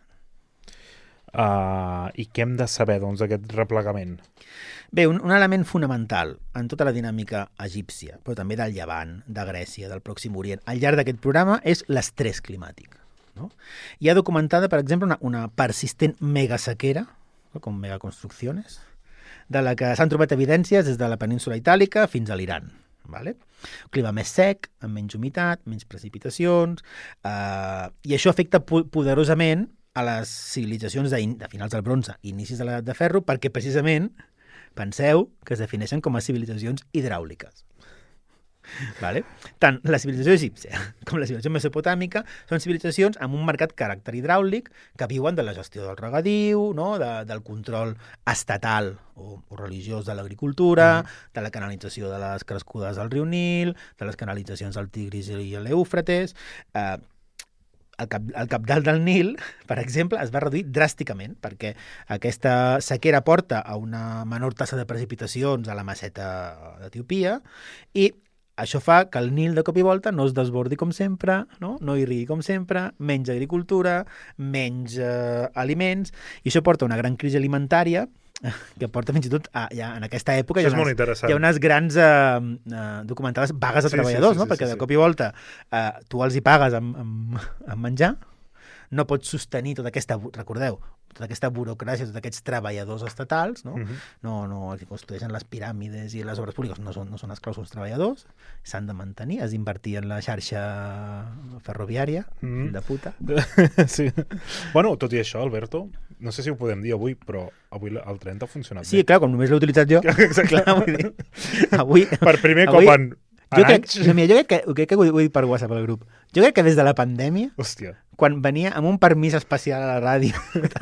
Uh, I què hem de saber, doncs, d'aquest replegament? Bé, un, un element fonamental en tota la dinàmica egípcia, però també del Llevant, de Grècia, del Pròxim Orient, al llarg d'aquest programa, és l'estrès climàtic. No? Hi ha documentada, per exemple, una, una persistent megasequera, no? com megaconstrucciones, de la que s'han trobat evidències des de la península itàlica fins a l'Iran. Vale? Un clima més sec, amb menys humitat, menys precipitacions, eh, i això afecta poderosament a les civilitzacions de, de finals del bronze, inicis de l'edat de ferro, perquè precisament penseu que es defineixen com a civilitzacions hidràuliques. Vale? Tant la civilització egípcia com la civilització mesopotàmica són civilitzacions amb un marcat caràcter hidràulic que viuen de la gestió del regadiu, no? de, del control estatal o, o religiós de l'agricultura, mm. de la canalització de les crescudes del riu Nil, de les canalitzacions del Tigris i l'Eufrates. Eh, el, cap, el cabdal del Nil, per exemple, es va reduir dràsticament perquè aquesta sequera porta a una menor tassa de precipitacions a la meseta d'Etiòpia i això fa que el Nil de cop i volta no es desbordi com sempre, no, no irrigui com sempre, menys agricultura, menys eh, aliments, i això porta a una gran crisi alimentària que porta fins i tot, a, ja, en aquesta època, hi ha, unes, hi ha unes grans eh, eh, documentades vagues de sí, treballadors, sí, sí, no? sí, perquè sí, de cop i volta eh, tu els hi pagues amb, amb, amb menjar, no pots sostenir tota aquesta, recordeu, tota aquesta burocràcia, tots aquests treballadors estatals, no? Uh-huh. no, no els construeixen les piràmides i les obres públiques, no són, no són esclaus, són treballadors, s'han de mantenir, has d'invertir en la xarxa ferroviària, uh-huh. de puta. Sí. Bueno, tot i això, Alberto, no sé si ho podem dir avui, però avui el tren ha funcionat sí, bé. Sí, clar, com només l'he utilitzat jo. Exacte. Clar, vull dir, avui, per primer avui, cop en Jo crec, no, mira, jo crec que, crec que ho he dit per WhatsApp al grup. Jo crec que des de la pandèmia, Hòstia. quan venia amb un permís especial a la ràdio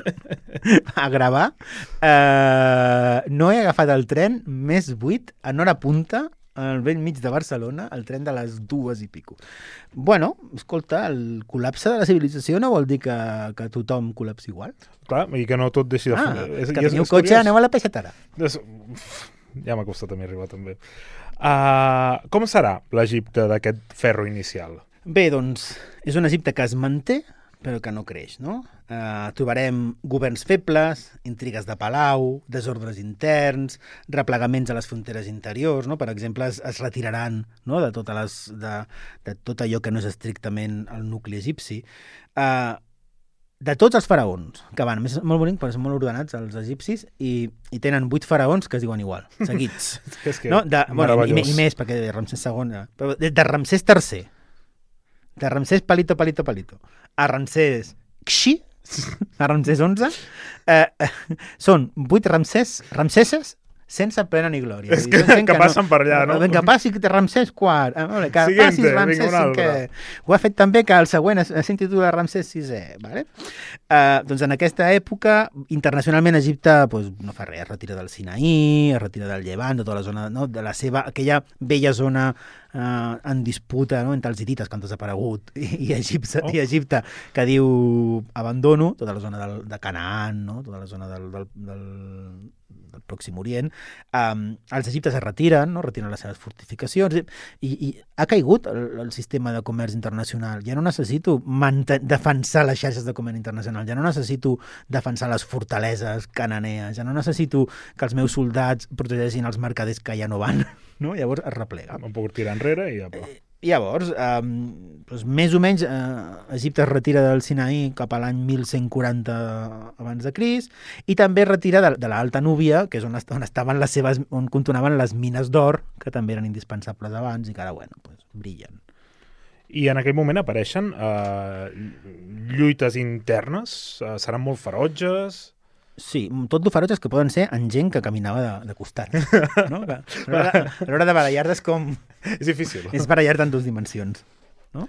a gravar, eh, no he agafat el tren més buit en hora punta al vell mig de Barcelona, el tren de les dues i pico. Bueno, escolta, el col·lapse de la civilització no vol dir que, que tothom col·lapsi igual. Clar, i que no tot deixi de... Ah, és, que és, teniu és cotxe, curiós. aneu a la peixatera. És... Ja m'ha costat a mi arribar, també. Uh, com serà l'Egipte d'aquest ferro inicial? Bé, doncs, és un Egipte que es manté, però que no creix, no? Uh, trobarem governs febles, intrigues de palau, desordres interns, replegaments a les fronteres interiors, no? Per exemple, es, es retiraran, no? de, totes les, de, de tot allò que no és estrictament el nucli egipci. Uh, de tots els faraons, que van, a més és molt bonic perquè són molt ordenats els egipcis i, i tenen vuit faraons que es diuen igual, seguits. És que no? de, bueno, i, meravellós. i més, perquè de Ramsès segon, però de, de Ramsès tercer, de Ramsès palito, palito, palito, a Ramsès Xi, a Ramsès onze, eh, eh, són vuit Ramsès, Ramsèses sense pena ni glòria. És que, que, que passen no, per allà, no? Que passi Ramsès quart, eh, que Siguiente, passi Ramsès cinquè. Ho ha fet també que el següent s'intitula Ramsès sisè. Vale? Uh, doncs en aquesta època, internacionalment, Egipte pues, no fa res, es retira del Sinaí, es retira del Llevant, de tota la zona, no? de la seva, aquella vella zona Uh, en disputa no? entre els hitites que han desaparegut i, i, Egipte, oh. i Egipte que diu abandono, tota la zona del, de Canaan, no? tota la zona del, del, del, del Pròxim Orient. Um, els egiptes es retiren, no? retiren les seves fortificacions i, i ha caigut el, el sistema de comerç internacional. Ja no necessito defensar les xarxes de comerç internacional, ja no necessito defensar les fortaleses cananees, ja no necessito que els meus soldats protegeixin els mercaders que ja no van. No? Llavors es replega. Un poc tirar enrere i ja... Eh, llavors, eh, doncs més o menys, eh, Egipte es retira del Sinaí cap a l'any mil cent quaranta abans de Crist i també es retira de, de l'Alta Núbia, que és on, est on estaven les seves, on contonaven les mines d'or, que també eren indispensables abans i que ara, bueno, pues, brillen. I en aquell moment apareixen eh, lluites internes? Eh, seran molt ferotges? Sí, tot lo ferotges que poden ser en gent que caminava de, de costat. No? Que, a l'hora de barallar-te és com... És difícil. És barallar-te en dues dimensions. No?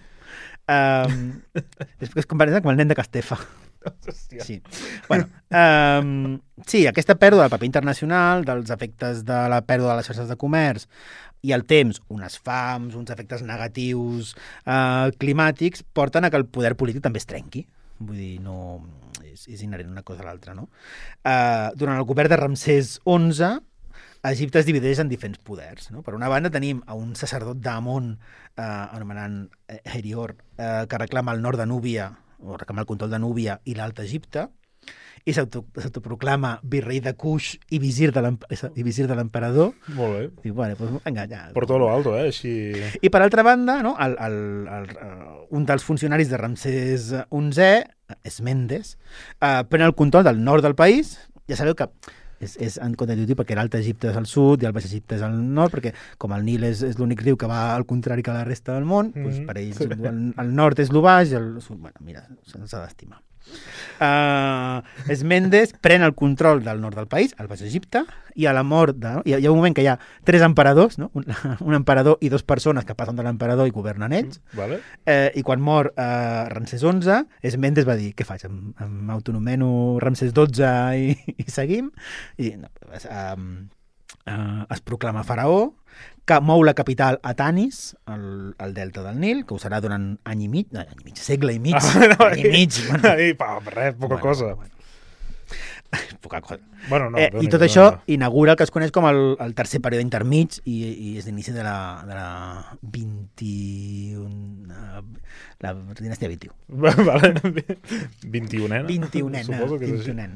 Um, és, és com, com el nen de Castefa. Hòstia. Sí. Bueno, um, sí, aquesta pèrdua del paper internacional, dels efectes de la pèrdua de les xarxes de comerç i el temps, unes fams, uns efectes negatius uh, climàtics, porten a que el poder polític també es trenqui. Vull dir, no... És, és inherent una cosa a l'altra, no? Uh, durant el govern de Ramsès onze, Egipte es divideix en diferents poders, no? Per una banda tenim a un sacerdot d'Amon, uh, anomenant Herior, uh, que reclama el nord de Núbia, o reclama el control de Núbia i l'Alt Egipte, i s'autoproclama virrei de Cuix i visir de l'emperador. Molt bé. Diu, bueno, pues, venga, ja. Per tot lo alto, eh? Així... I per altra banda, no, el, el, el, un dels funcionaris de Ramsès onze, Esmendes, uh, pren el control del nord del país. Ja sabeu que és, és en contradictiu perquè l'Alt Egipte és al sud i el Baix Egipte és al nord, perquè com el Nil és, és l'únic riu que va al contrari que la resta del món, mm-hmm. doncs per ells el, el nord és lo baix i el sud, bueno, mira, s'ha d'estimar. Uh, Esmendes pren el control del nord del país, el Baix Egipte, i a la mort de... Hi ha, hi ha un moment que hi ha tres emperadors, no? un, un emperador i dues persones que passen de l'emperador i governen ells, vale. eh, i quan mor uh, Ramsès onze, Esmendes va dir, què faig? Em, em autonomeno Ramsès dotze i, i seguim? I no, um, uh, es proclama faraó, que mou la capital a Tanis, al, al delta del Nil, que ho serà durant any i mig, no, any i mig, segle i mig, ah, no, any i mig. Bueno, i, pa, res, poca bueno, cosa. Bueno. Poca cosa. Bueno, no, eh, I tot això no. inaugura el que es coneix com el, el tercer període intermig i, i és l'inici de la, de la vint-i-un... la dinastia vint-i-u. Vale. vint-i-unena? vint-i-unena. Suposo que és vint-i-unena.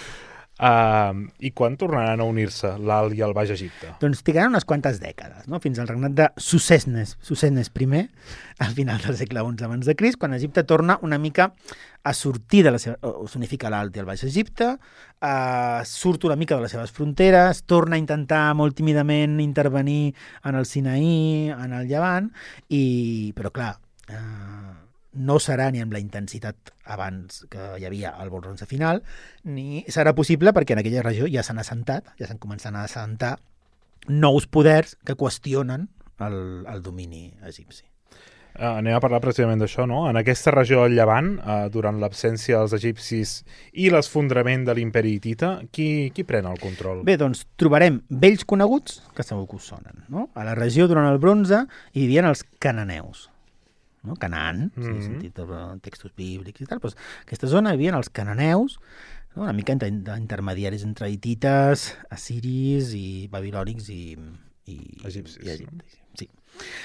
Uh, I quan tornaran a unir-se l'Alt i el Baix Egipte? Doncs trigaran unes quantes dècades, no? Fins al regnat de Sucesnes, Sucesnes primer, al final del segle onze abans de Crist, quan Egipte torna una mica a sortir de la seva... o s'unifica l'Alt i el Baix Egipte, uh, surt una mica de les seves fronteres, torna a intentar molt tímidament intervenir en el Sinaí, en el Llevant, i... però clar... Uh, no serà ni amb la intensitat abans que hi havia el bronze final, ni serà possible perquè en aquella regió ja s'han assentat, ja s'han començat a assentar nous poders que qüestionen el, el domini egipci. Uh, anem a parlar precisament d'això, no? En aquesta regió del Llevant, uh, durant l'absència dels egipcis i l'esfondrament de l'imperi hitita, qui, qui pren el control? Bé, doncs trobarem vells coneguts que segur que us sonen, no? A la regió, durant el bronze, hi vivien els cananeus, no? Canaan, mm -hmm. si heu sentit uh, textos bíblics i tal, doncs aquesta zona hi vivien els cananeus, no? Una mica d'intermediaris entre hitites, assiris i babilònics i, i egipcis. I egipcis, no? Sí.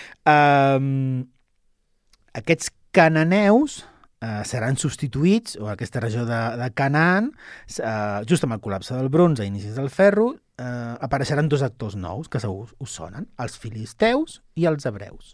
Um, Aquests cananeus eh, seran substituïts, o aquesta regió de, de Canaan, eh, just amb el col·lapse del bronze i inicis del ferro, eh, apareixeran dos actors nous que segur us sonen, els filisteus i els hebreus.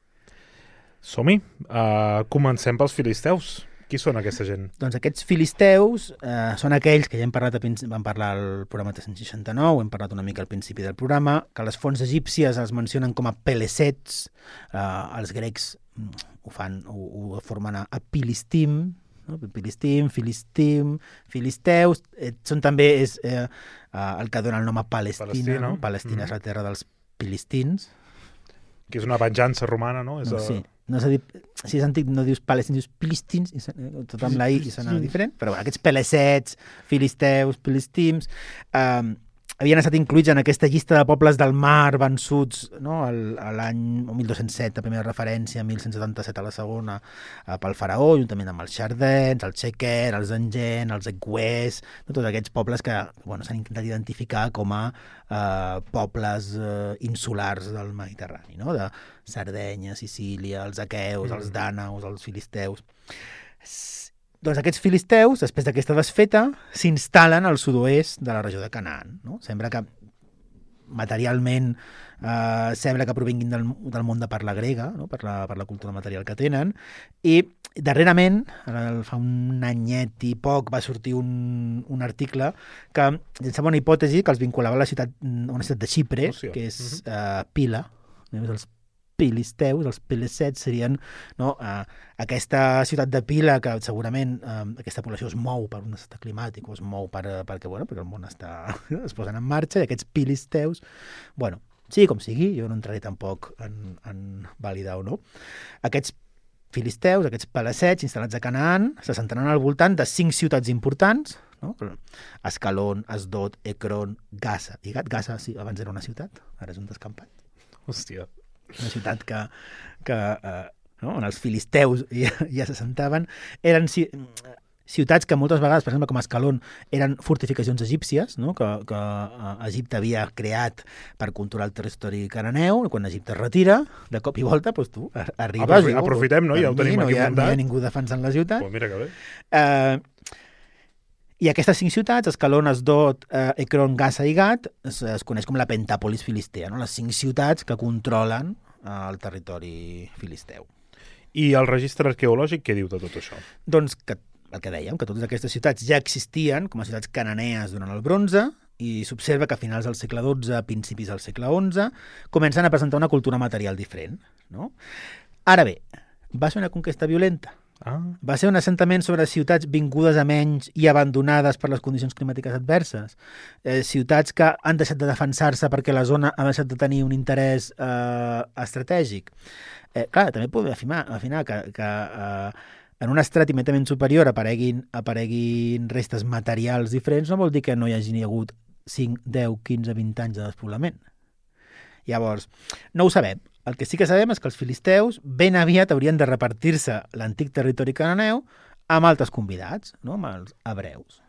Som-hi. Uh, comencem pels filisteus. Qui són aquesta gent? Doncs aquests filisteus eh, són aquells que ja hem parlat, a, vam parlar al programa tres cents seixanta-nou, hem parlat una mica al principi del programa, que les fonts egípcies els mencionen com a pelesets, eh, els grecs ho fan, ho, ho formen a, a Pilistim, no? Pilistim, Filistim, Filisteus, eh, són també és, eh, eh, el que dona el nom a Palestina, Palestina, no? Palestina mm-hmm. és la terra dels pilistins. Que és una venjança romana, no? És no a... sí, no s'ha dit, si és antic no dius palestins, dius pilistins, i, tot amb la i, i sona diferent, però bueno, aquests pelesets, filisteus, pilistims, eh, havien estat incluïts en aquesta llista de pobles del mar vençuts, no? l'any mil dos-cents set, la primera referència, mil cent setanta-set a la segona, eh, pel faraó, juntament amb els xardens, els xequer, els engen, els equers, no? Tots aquests pobles que bueno, s'han intentat identificar com a eh, pobles eh, insulars del Mediterrani, no? De Sardenya, Sicília, els aqueus, mm. els dànaus, els filisteus. Doncs aquests filisteus, després d'aquesta desfeta, s'instal·len al sud-oest de la regió de Canaan. No? Sembla que materialment eh, sembla que provinguin del, del món de parla grega, no? per, la, per la cultura material que tenen, i darrerament, fa un anyet i poc, va sortir un, un article que llançava una hipòtesi que els vinculava a la ciutat, a una ciutat de Xipre, Rússia. que és uh-huh. eh, Pila, els filisteus, els pelesets serien no, eh, aquesta ciutat de Pila que segurament eh, aquesta població es mou per un estat climàtic o es mou per, perquè, bueno, perquè el món està, es posen en marxa i aquests filisteus, bueno, sí, com sigui, jo no entraré tampoc en, en validar o no. Aquests filisteus, aquests pelesets instal·lats a Canaan s'assentaran al voltant de cinc ciutats importants, no? Ascalon, Asdod, Ekron, Gaza. I Gaza, sí, abans era una ciutat, ara és un descampat. Hòstia. Una ciutat que, que eh, no? on els filisteus ja, ja s'assentaven. Eren ci ciutats que moltes vegades, per exemple, com Ascalon, eren fortificacions egípcies, no? que, que eh, Egipte havia creat per controlar el territori cananeu. Quan Egipte es retira, de cop i volta, doncs tu arribes... Aprofi i, aprofitem, no? Ja ho tenim no aquí ha, muntat. No hi ha ningú defensant la ciutat. Pues mira que bé. Eh, I aquestes cinc ciutats, Ascalon, Asdod, eh, Ekron, Gaza i Gat, es, es coneix com la Pentàpolis filistea, no? Les cinc ciutats que controlen eh, el territori filisteu. I el registre arqueològic què diu de tot això? Doncs que, el que dèiem, que totes aquestes ciutats ja existien com a ciutats cananees durant el bronze i s'observa que a finals del segle dotze, a principis del segle onze, comencen a presentar una cultura material diferent. No? Ara bé, va ser una conquesta violenta. Ah. Va ser un assentament sobre ciutats vingudes a menys i abandonades per les condicions climàtiques adverses. Eh, ciutats que han deixat de defensar-se perquè la zona ha deixat de tenir un interès eh, estratègic. Eh, clar, també podem afirmar, afirmar que, que eh, en un estrat immediatament superior apareguin, apareguin restes materials diferents no vol dir que no hi hagi hagut cinc, deu, quinze, vint anys de despoblament. Llavors, no ho sabem. El que sí que sabem és que els filisteus ben aviat haurien de repartir-se l'antic territori cananeu amb altres convidats, no? Amb els hebreus.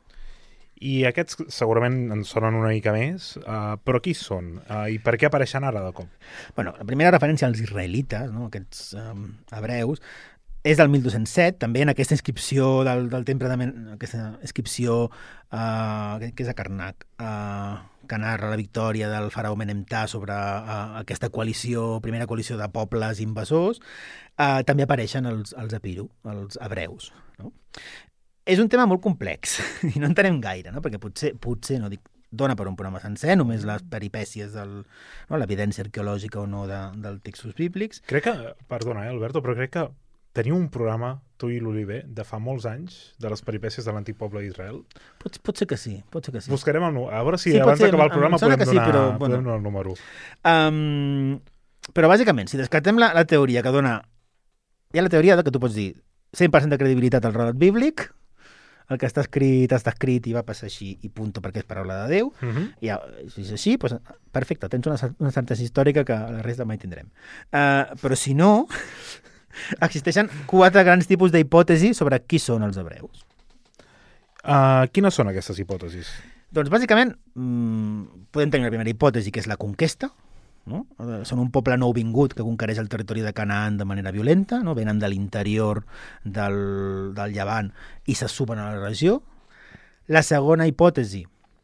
I aquests segurament ens sonen una mica més, uh, però qui són? Uh, I per què apareixen ara de cop? Bueno, la primera referència als israelites, no? Aquests um, hebreus, és del mil dos-cents set, també en aquesta inscripció del, del temple de Men aquesta inscripció uh, que és a Karnak, uh, que narra la victòria del faraó Menemtà sobre uh, aquesta coalició, primera coalició de pobles invasors, uh, també apareixen els, els Epiru, els hebreus. No? És un tema molt complex i no entenem gaire, no? Perquè potser, potser no dic, dona per un programa sencer, només les peripècies, del, no? l'evidència arqueològica o no de, del textos bíblics. Crec que, perdona, eh, Alberto, però crec que teniu un programa, tu i l'Oliver, de fa molts anys, de les peripècies de l'antic poble d'Israel. Pot, pot ser que sí, pot ser que sí. Buscarem el número. A veure si sí, abans ser, d'acabar el programa podem, sí, donar, però, podem bueno. donar el número. Um, però bàsicament, si descartem la, la teoria que dona... Hi ha la teoria que tu pots dir cent per cent de credibilitat al relat bíblic, el que està escrit està escrit i va passar així i punto perquè és paraula de Déu. Uh -huh. I ja, si és així, doncs, perfecte, tens una, una certesa històrica que la resta mai tindrem. Uh, però si no, existeixen quatre grans tipus d'hipòtesi sobre qui són els hebreus. Uh, quines són aquestes hipòtesis? Doncs bàsicament mmm, podem tenir una primera hipòtesi, que és la conquesta. No? Són un poble nouvingut que conquereix el territori de Canaan de manera violenta, no? Venen de l'interior del, del Llevant i se suben a la regió. La segona hipòtesi,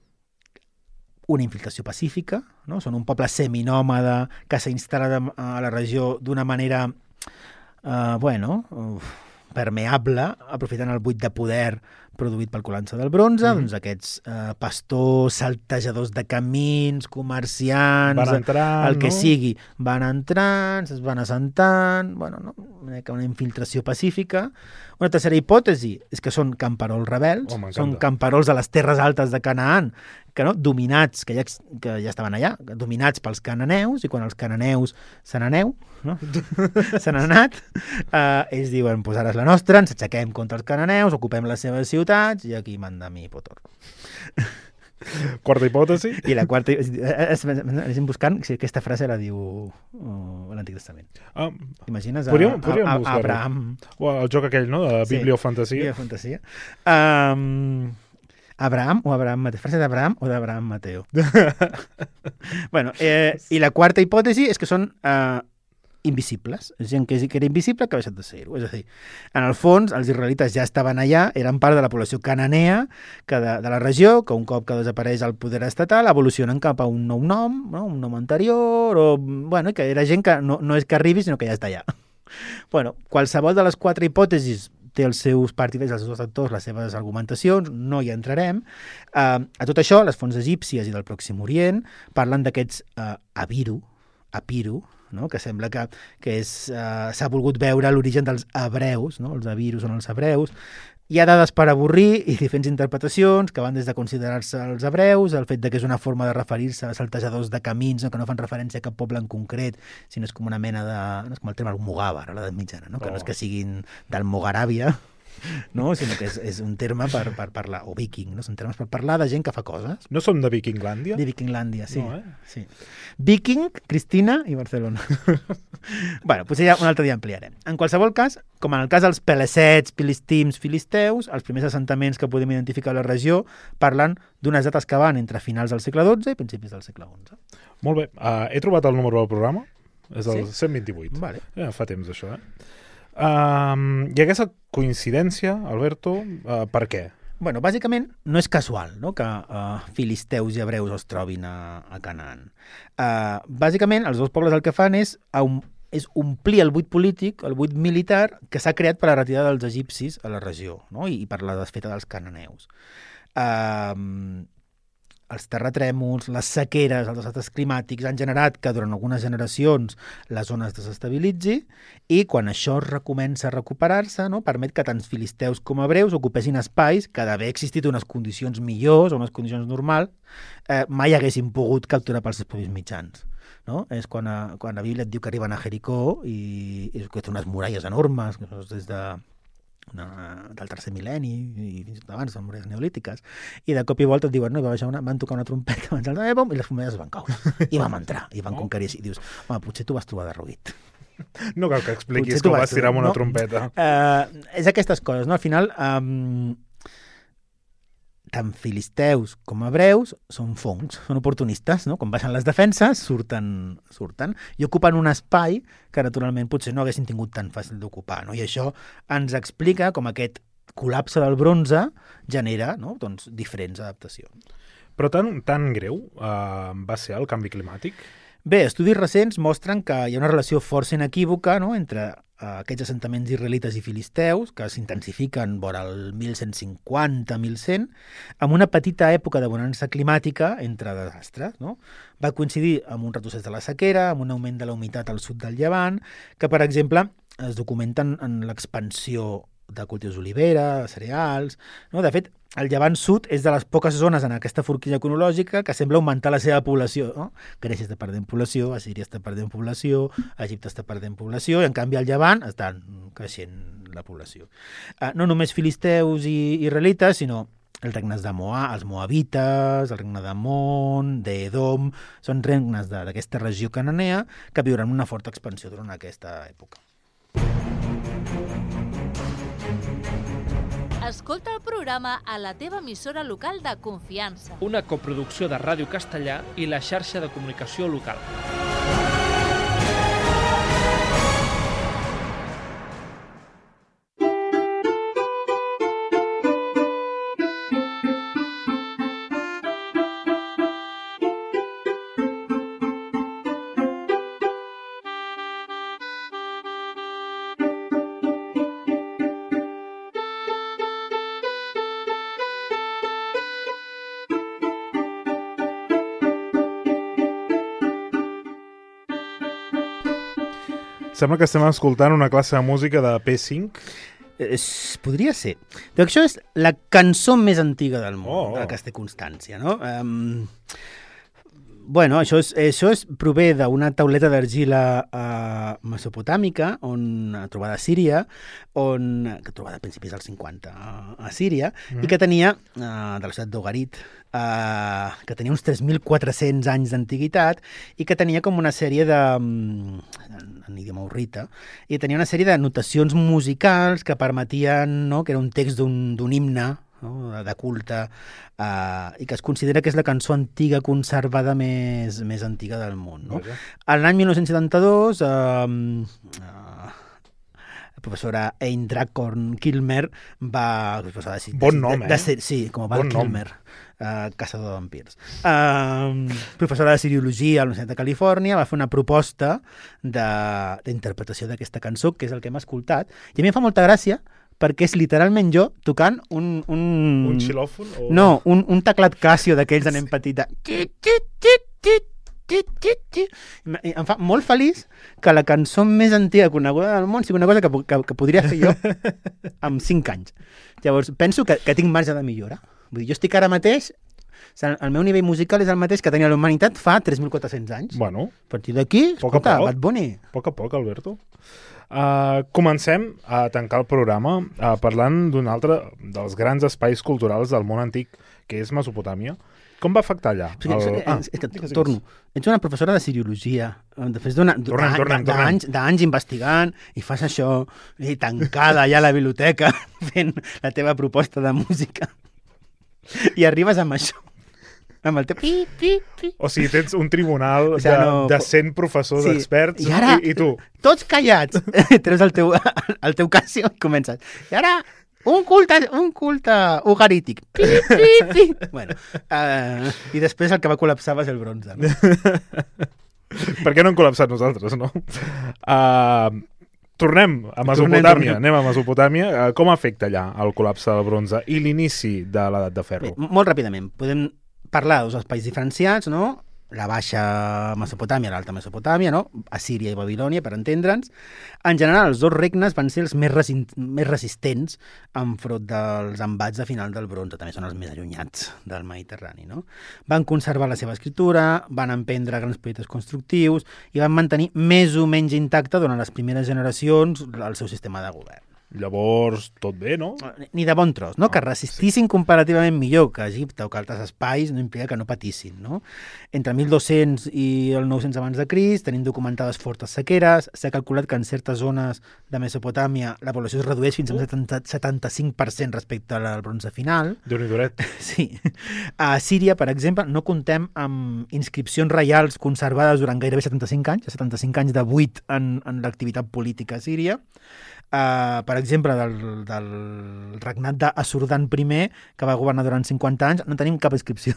una infiltració pacífica, no? Són un poble seminòmada que s'instal·la a la regió d'una manera eh, bueno, permeable, aprofitant el buit de poder produït pel colant-se del bronze, mm. doncs aquests eh, pastors, saltejadors de camins, comerciants, van entrant, el que no? sigui, van entrant, es van assentant, bueno, no? Una infiltració pacífica. Una tercera hipòtesi és que són camperols rebels, oh, són camperols de les terres altes de Canaan, que no, dominats, que ja, que ja estaven allà, dominats pels cananeus, i quan els cananeus se n'aneu, no? se n'han anat, eh, ells diuen, pues ara és la nostra, ens aixequem contra els cananeus, ocupem les seves ciutats, i aquí manda mi potor. Quarta hipòtesi? I la quarta... Estem buscant si aquesta frase la diu uh, l'Antic Testament. Ah, Imagines a, podríem, podríem a, a Abraham... O el joc aquell, no?, de sí, bibliofantasia. Bibliofantasia. Um, Abraham o Abraham Mateo? Frase d'Abraham o d'Abraham Mateo? bueno, eh, i la quarta hipòtesi és que són... Uh, invisibles. És gent que era invisible que ha deixat de ser-ho. És a dir, en el fons, els israelites ja estaven allà, eren part de la població cananea que de, de la regió, que un cop que desapareix el poder estatal evolucionen cap a un nou nom, no? Un nom anterior, o bueno, que era gent que no, no és que arribi, sinó que ja està allà. bueno, qualsevol de les quatre hipòtesis té els seus partidaris, els seus actors, les seves argumentacions, no hi entrarem. Uh, a tot això, les fonts egípcies i del Pròxim Orient parlen d'aquests uh, Abiru, Apiru, no? Que sembla que, que uh, s'ha volgut veure l'origen dels hebreus, no? Els Abiru són els hebreus. Hi ha dades per avorrir i diferents interpretacions que van des de considerar-se els hebreus, el fet de que és una forma de referir-se a saltejadors de camins, no? Que no fan referència a cap poble en concret, sinó és com una mena de... No és com el terme Almogàvar, a l'edat mitjana, no? Oh. Que no és que siguin d'Almogaràbia, no? Sinó que és, és un terme per, per parlar, o viking, no? Són termes per parlar de gent que fa coses. No som de Vikinglàndia? De Vikinglàndia, sí. No, eh? sí. Viking, Cristina i Barcelona. bueno, potser ja un altre dia ampliarem. En qualsevol cas, com en el cas dels pelesets, filistims, filisteus, els primers assentaments que podem identificar a la regió parlen d'unes dates que van entre finals del segle dotze i principis del segle onze. Molt bé. Uh, he trobat el número del programa. És el sí? cent vint-i-vuit. Vale. Ja fa temps, això, eh? Um, I aquesta coincidència, Alberto, uh, per què? Bueno, bàsicament no és casual, no?, que uh, filisteus i hebreus es trobin a, a Canaan. Uh, bàsicament, els dos pobles el que fan és, um, és omplir el buit polític, el buit militar, que s'ha creat per la retirada dels egipcis a la regió, no?, i, i per la desfeta dels cananeus. Uh, els terratrèmols, les sequeres, els desastres climàtics han generat que durant algunes generacions la zona es desestabilitzi i quan això recomença a recuperar-se, no, permet que tant filisteus com hebreus ocupessin espais que d'haver existit unes condicions millors o unes condicions normals eh, mai haguessin pogut capturar pels seus propis mitjans. No? És quan, a, quan la Bíblia et diu que arriben a Jericó i, i que té unes muralles enormes, que des de Una, del tercer mil·lenni i fins i tot abans, són muralles neolítiques, i de cop i volta et diuen, no, i va baixar una, van tocar una trompeta abans del bom, i les muralles van caure, i vam entrar, i van conquerir, i dius, home, potser tu vas trobar derruït. No cal que expliquis com vas tirar amb una no? trompeta. Uh, és aquestes coses, no? Al final, um, tant filisteus com hebreus són fongs, són oportunistes, no? Quan baixen les defenses, surten, surten i ocupen un espai que naturalment potser no haguessin tingut tan fàcil d'ocupar, no? I això ens explica com aquest col·lapse del bronze genera, no?, doncs, diferents adaptacions. Però tan, tan greu uh, va ser el canvi climàtic? Bé, estudis recents mostren que hi ha una relació força inequívoca, no?, entre uh, aquests assentaments israelites i filisteus, que s'intensifiquen vora el mil cent cinquanta a mil cent, amb una petita època de bonança climàtica entre desastres, no? Va coincidir amb un retrocés de la sequera, amb un augment de la humitat al sud del Llevant, que, per exemple, es documenten en l'expansió de cultius d'olivera, cereals, no? De fet, el Llevant Sud és de les poques zones en aquesta forquilla cronològica que sembla augmentar la seva població. No? Grècia està perdent població, Assíria està perdent població, Egipte està perdent població, i en canvi al Llevant està creixent la població. Uh, no només filisteus i israelites, sinó els regnes de Moab, els moabites, el regne d'Amon, d'Edom, són regnes d'aquesta regió cananea que viuran una forta expansió durant aquesta època. Escolta el programa a la teva emissora local de confiança. Una coproducció de Ràdio Castellà i la xarxa de comunicació local. Sembla que estem escoltant una classe de música de P cinc. Es, podria ser. Però això és la cançó més antiga del món, oh, oh. de la que es té constància, no? Um, bueno, això, és, això és, prové d'una tauleta d'argila uh, mesopotàmica, on, trobada a Síria, on, que trobada a principis dels cinquanta uh, a Síria, mm. i que tenia, uh, de la ciutat d'Ogarit, uh, que tenia uns tres mil quatre-cents anys d'antiguitat i que tenia com una sèrie de... Um, en idioma urrita, i tenia una sèrie de notacions musicals que permetien, no?, que era un text d'un himne, no?, de culte, uh, i que es considera que és la cançó antiga conservada més, més antiga del món. No? A l'any mil nou-cents setanta-dos, uh, uh, la professora Ein Drakorn Kilmer va... Professora de, bon nom, de, de, eh? De, sí, com a Val bon Kilmer. Uh, caçador de vampirs. Uh, professora de Siriologia a la Universitat de Califòrnia, va fer una proposta d'interpretació d'aquesta cançó, que és el que hem escoltat, i a mi em fa molta gràcia perquè és literalment jo tocant un... Un, un xilòfon? O... No, un, un teclat Casio d'aquells de nen petit de... Em fa molt feliç que la cançó més antiga coneguda del món sigui una cosa que, que, que podria fer jo amb cinc anys. Llavors, penso que, que tinc marge de millora. Vull dir, jo estic ara mateix, el meu nivell musical és el mateix que tenia la humanitat fa tres mil quatre-cents anys. Bueno. A partir d'aquí, escolta, Bad Bunny. A poc a poc, Alberto. Uh, comencem a tancar el programa uh, parlant d'un altre dels grans espais culturals del món antic, que és Mesopotàmia. Com va afectar allà? El... El... Ah, és que digues, torno. Ets una professora de Siriologia, després d'anys investigant, i fas això, i tancada allà a la biblioteca, fent la teva proposta de música. I arribes amb això, amb el teu... Pi, pi, pi. O sigui, tens un tribunal o sigui, de, no... de cent professors sí. experts, I, ara, i, i tu? Tots callats. Treus el teu, el teu Casio i comences. I ara, un culte, un culte ugarític. Pi, pi, pi. Bueno, uh, i després el que va col·lapsar va ser el bronze. No? Per què no hem col·lapsat nosaltres, no? Uh, tornem a Mesopotàmia. Tornem, tornem. Anem a Mesopotàmia. Uh, com afecta allà el col·lapse del bronze i l'inici de l'edat de ferro? Bé, molt ràpidament. Podem parlar dels espais diferenciats, no? La baixa Mesopotàmia, l'alta Mesopotàmia, no? Assíria i Babilònia, per entendre'ns. En general, els dos regnes van ser els més, resi més resistents enfront dels embats de final del bronze. També són els més allunyats del Mediterrani, no? Van conservar la seva escriptura, van emprendre grans projectes constructius i van mantenir més o menys intacte durant les primeres generacions el seu sistema de govern. Llavors, tot bé, no? Ni de bon tros, no? Que resistissin comparativament millor que Egipte o que altres espais no implica que no patissin, no? Entre mil dos-cents i el nou-cents abans de Crist tenim documentades fortes sequeres, s'ha calculat que en certes zones de Mesopotàmia la població es redueix fins a un setanta-cinc per cent respecte al bronze final. Déu-n'hi-do-ret. Sí. A Síria, per exemple, no comptem amb inscripcions reials conservades durant gairebé setanta-cinc anys, setanta-cinc anys de buit en, en l'activitat política a Síria. Uh, per exemple, del, del regnat d'Assurdan primer, que va governar durant cinquanta anys, no tenim cap inscripció.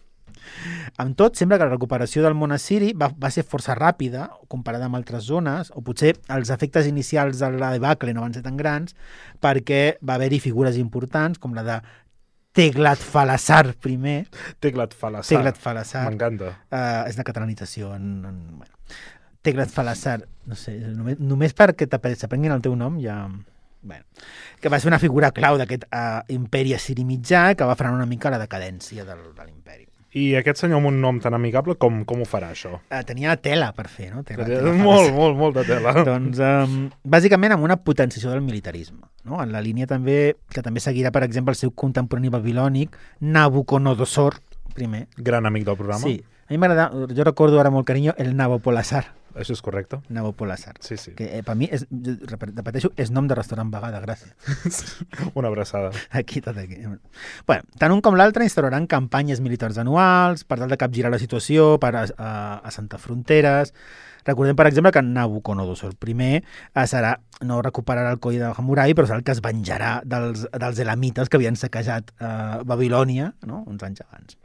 Amb tot, sembla que la recuperació del món assiri va, va ser força ràpida, comparada amb altres zones, o potser els efectes inicials de la debacle no van ser tan grans, perquè va haver-hi figures importants, com la de Teglatfalassar primer. Teglatfalassar. Teglatfalassar. M'encanta. Uh, és una catalanització en... en bueno. Teglatfalassar, no sé, només, només perquè s'aprenguin el teu nom ja... Bueno, que va ser una figura clau d'aquest uh, imperi assiri mitjà que va frenar una mica la decadència del, de l'imperi. I aquest senyor amb un nom tan amigable, com, com ho farà, això? Uh, tenia tela per fer, no? Tela, tela molt, molt, molt de tela. Doncs, um, bàsicament, amb una potenciació del militarisme, no? En la línia també, que també seguirà, per exemple, el seu contemporani babilònic, Nabucodonosor, primer. Gran amic del programa. Sí. A mi m'agrada, jo recordo ara molt carinyo, el Nabopolassar. Això és correcte. Nabopolassar. Sí, sí. Que eh, per mi, és, repeteixo, és nom de restaurant vegada, gràcies. Una abraçada. Aquí, tot aquí. Bueno, tant un com l'altre instauraran campanyes militars anuals per tal de capgirar la situació, per a, a, a Santa Fronteres. Recordem, per exemple, que Nabucodonosor primer serà, no recuperarà el coll de Hammurabi, però serà el que es venjarà dels, dels elamites que havien saquejat eh, Babilònia, no?, uns anys abans.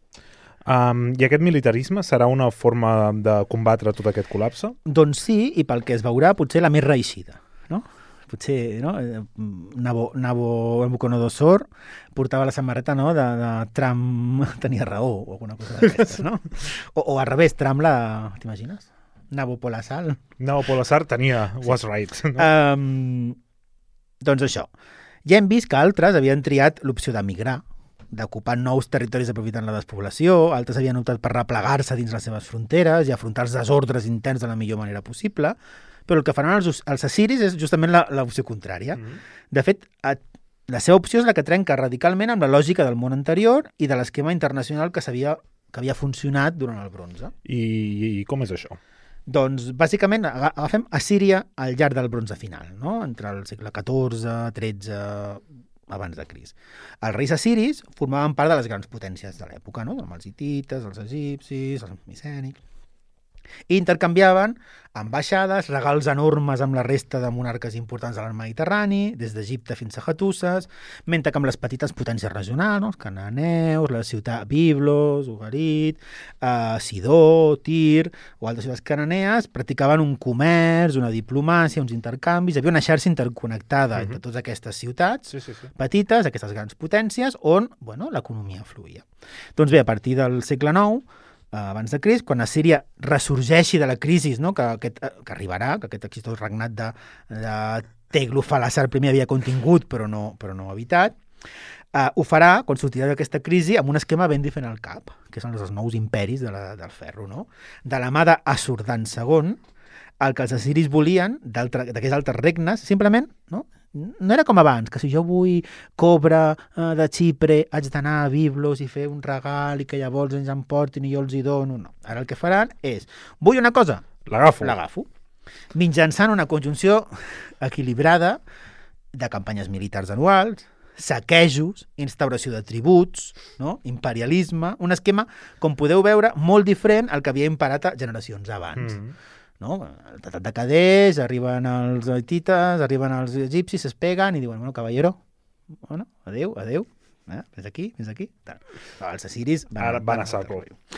Um, I aquest militarisme serà una forma de combatre tot aquest col·lapse? Doncs sí, i pel que es veurà, potser la més reeixida, no? Potser, no? Nabo, Nabo, Nabucodonosor portava la samarreta, no?, de, de Trump tenia raó, o alguna cosa d'aquestes, no? O, o al revés, Trump la... T'imagines? Nabopolassar. Nabopolassar tenia was right. No? Um, doncs això. Ja hem vist que altres havien triat l'opció d'emigrar, d'ocupar nous territoris aprofitant la despoblació, altres havien optat per replegar-se dins les seves fronteres i afrontar els desordres interns de la millor manera possible, però el que faran els, els assiris és justament l'opció contrària. Mm-hmm. De fet, a, la seva opció és la que trenca radicalment amb la lògica del món anterior i de l'esquema internacional que, sabia, que havia funcionat durant el bronze. I, i com és això? Doncs, bàsicament, agafem Assíria al llarg del bronze final, no? Entre el segle catorze, tretze... abans de Crist. Els reis assiris formaven part de les grans potències de l'època, no? Els hitites, els egipcis, els micènics, i intercanviaven ambaixades, regals enormes amb la resta de monarques importants de l'art Mediterrani, des d'Egipte fins a Hattuses, mentre que amb les petites potències regionals, no? Els cananeus, la ciutat Biblos, Ugarit, eh, Sidó, Tir, o altres ciutats cananees, practicaven un comerç, una diplomàcia, uns intercanvis, hi havia una xarxa interconnectada uh-huh. entre totes aquestes ciutats sí, sí, sí. petites, aquestes grans potències, on bueno, l'economia fluïa. Doncs bé, a partir del segle nou, abans de Crist, quan Assíria ressorgeixi de la crisi, no? que, que, que arribarà, que aquest exitós regnat de, de Teglu-Falassar primer havia contingut però no, però no habitat, uh, ho farà, quan sortirà d'aquesta crisi, amb un esquema ben diferent al cap, que són els nous imperis de la, del ferro. No? De la mà d'Assurdan segon, el que els assiris volien, d'aquests altres regnes, simplement, no? no era com abans, que si jo vull cobre eh, de Xipre, haig d'anar a Biblos i fer un regal i que llavors ens emportin i jo els hi dono. No. Ara el que faran és, vull una cosa, l'agafo. L'agafo. Mitjançant una conjunció equilibrada de campanyes militars anuals, saquejos, instauració de tributs, no? Imperialisme, un esquema, com podeu veure, molt diferent al que havia imparat a generacions abans. Mm. No? El Tratat de Cadeix, arriben els hitites, arriben els egipcis, es peguen i diuen, bueno, caballero, bueno, adeu, adeu, eh? Fins aquí, fins aquí. Tal. Els assiris van, Ara van van a saco.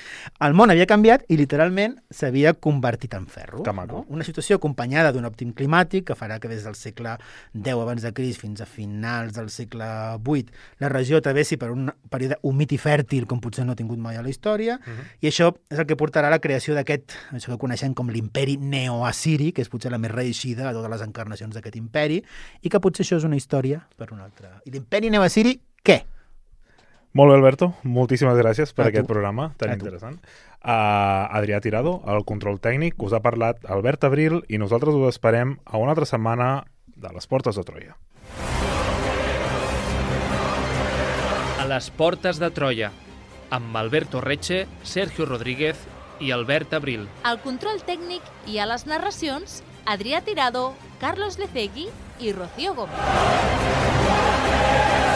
El món havia canviat i literalment s'havia convertit en ferro. No? Una situació acompanyada d'un òptim climàtic que farà que des del segle deu abans de Crist fins a finals del segle vuit la regió travessi per un període humit i fèrtil com potser no ha tingut mai a la història uh-huh. i això és el que portarà a la creació d'aquest, això que coneixem com l'imperi neoassiri, que és potser la més reeixida de totes les encarnacions d'aquest imperi i que potser això és una història per una altra. I l'imperi neoassiri, què? Molt bé, Alberto. Moltíssimes gràcies per a aquest tu. programa tan a interessant. Uh, Adrià Tirado, el control tècnic, us ha parlat Albert Abril i nosaltres us esperem a una altra setmana de les Portes de Troia. A les Portes de Troia, amb Alberto Reche, Sergio Rodríguez i Albert Abril. Al control tècnic i a les narracions, Adrià Tirado, Carlos Lecegui i Rocío Gómez.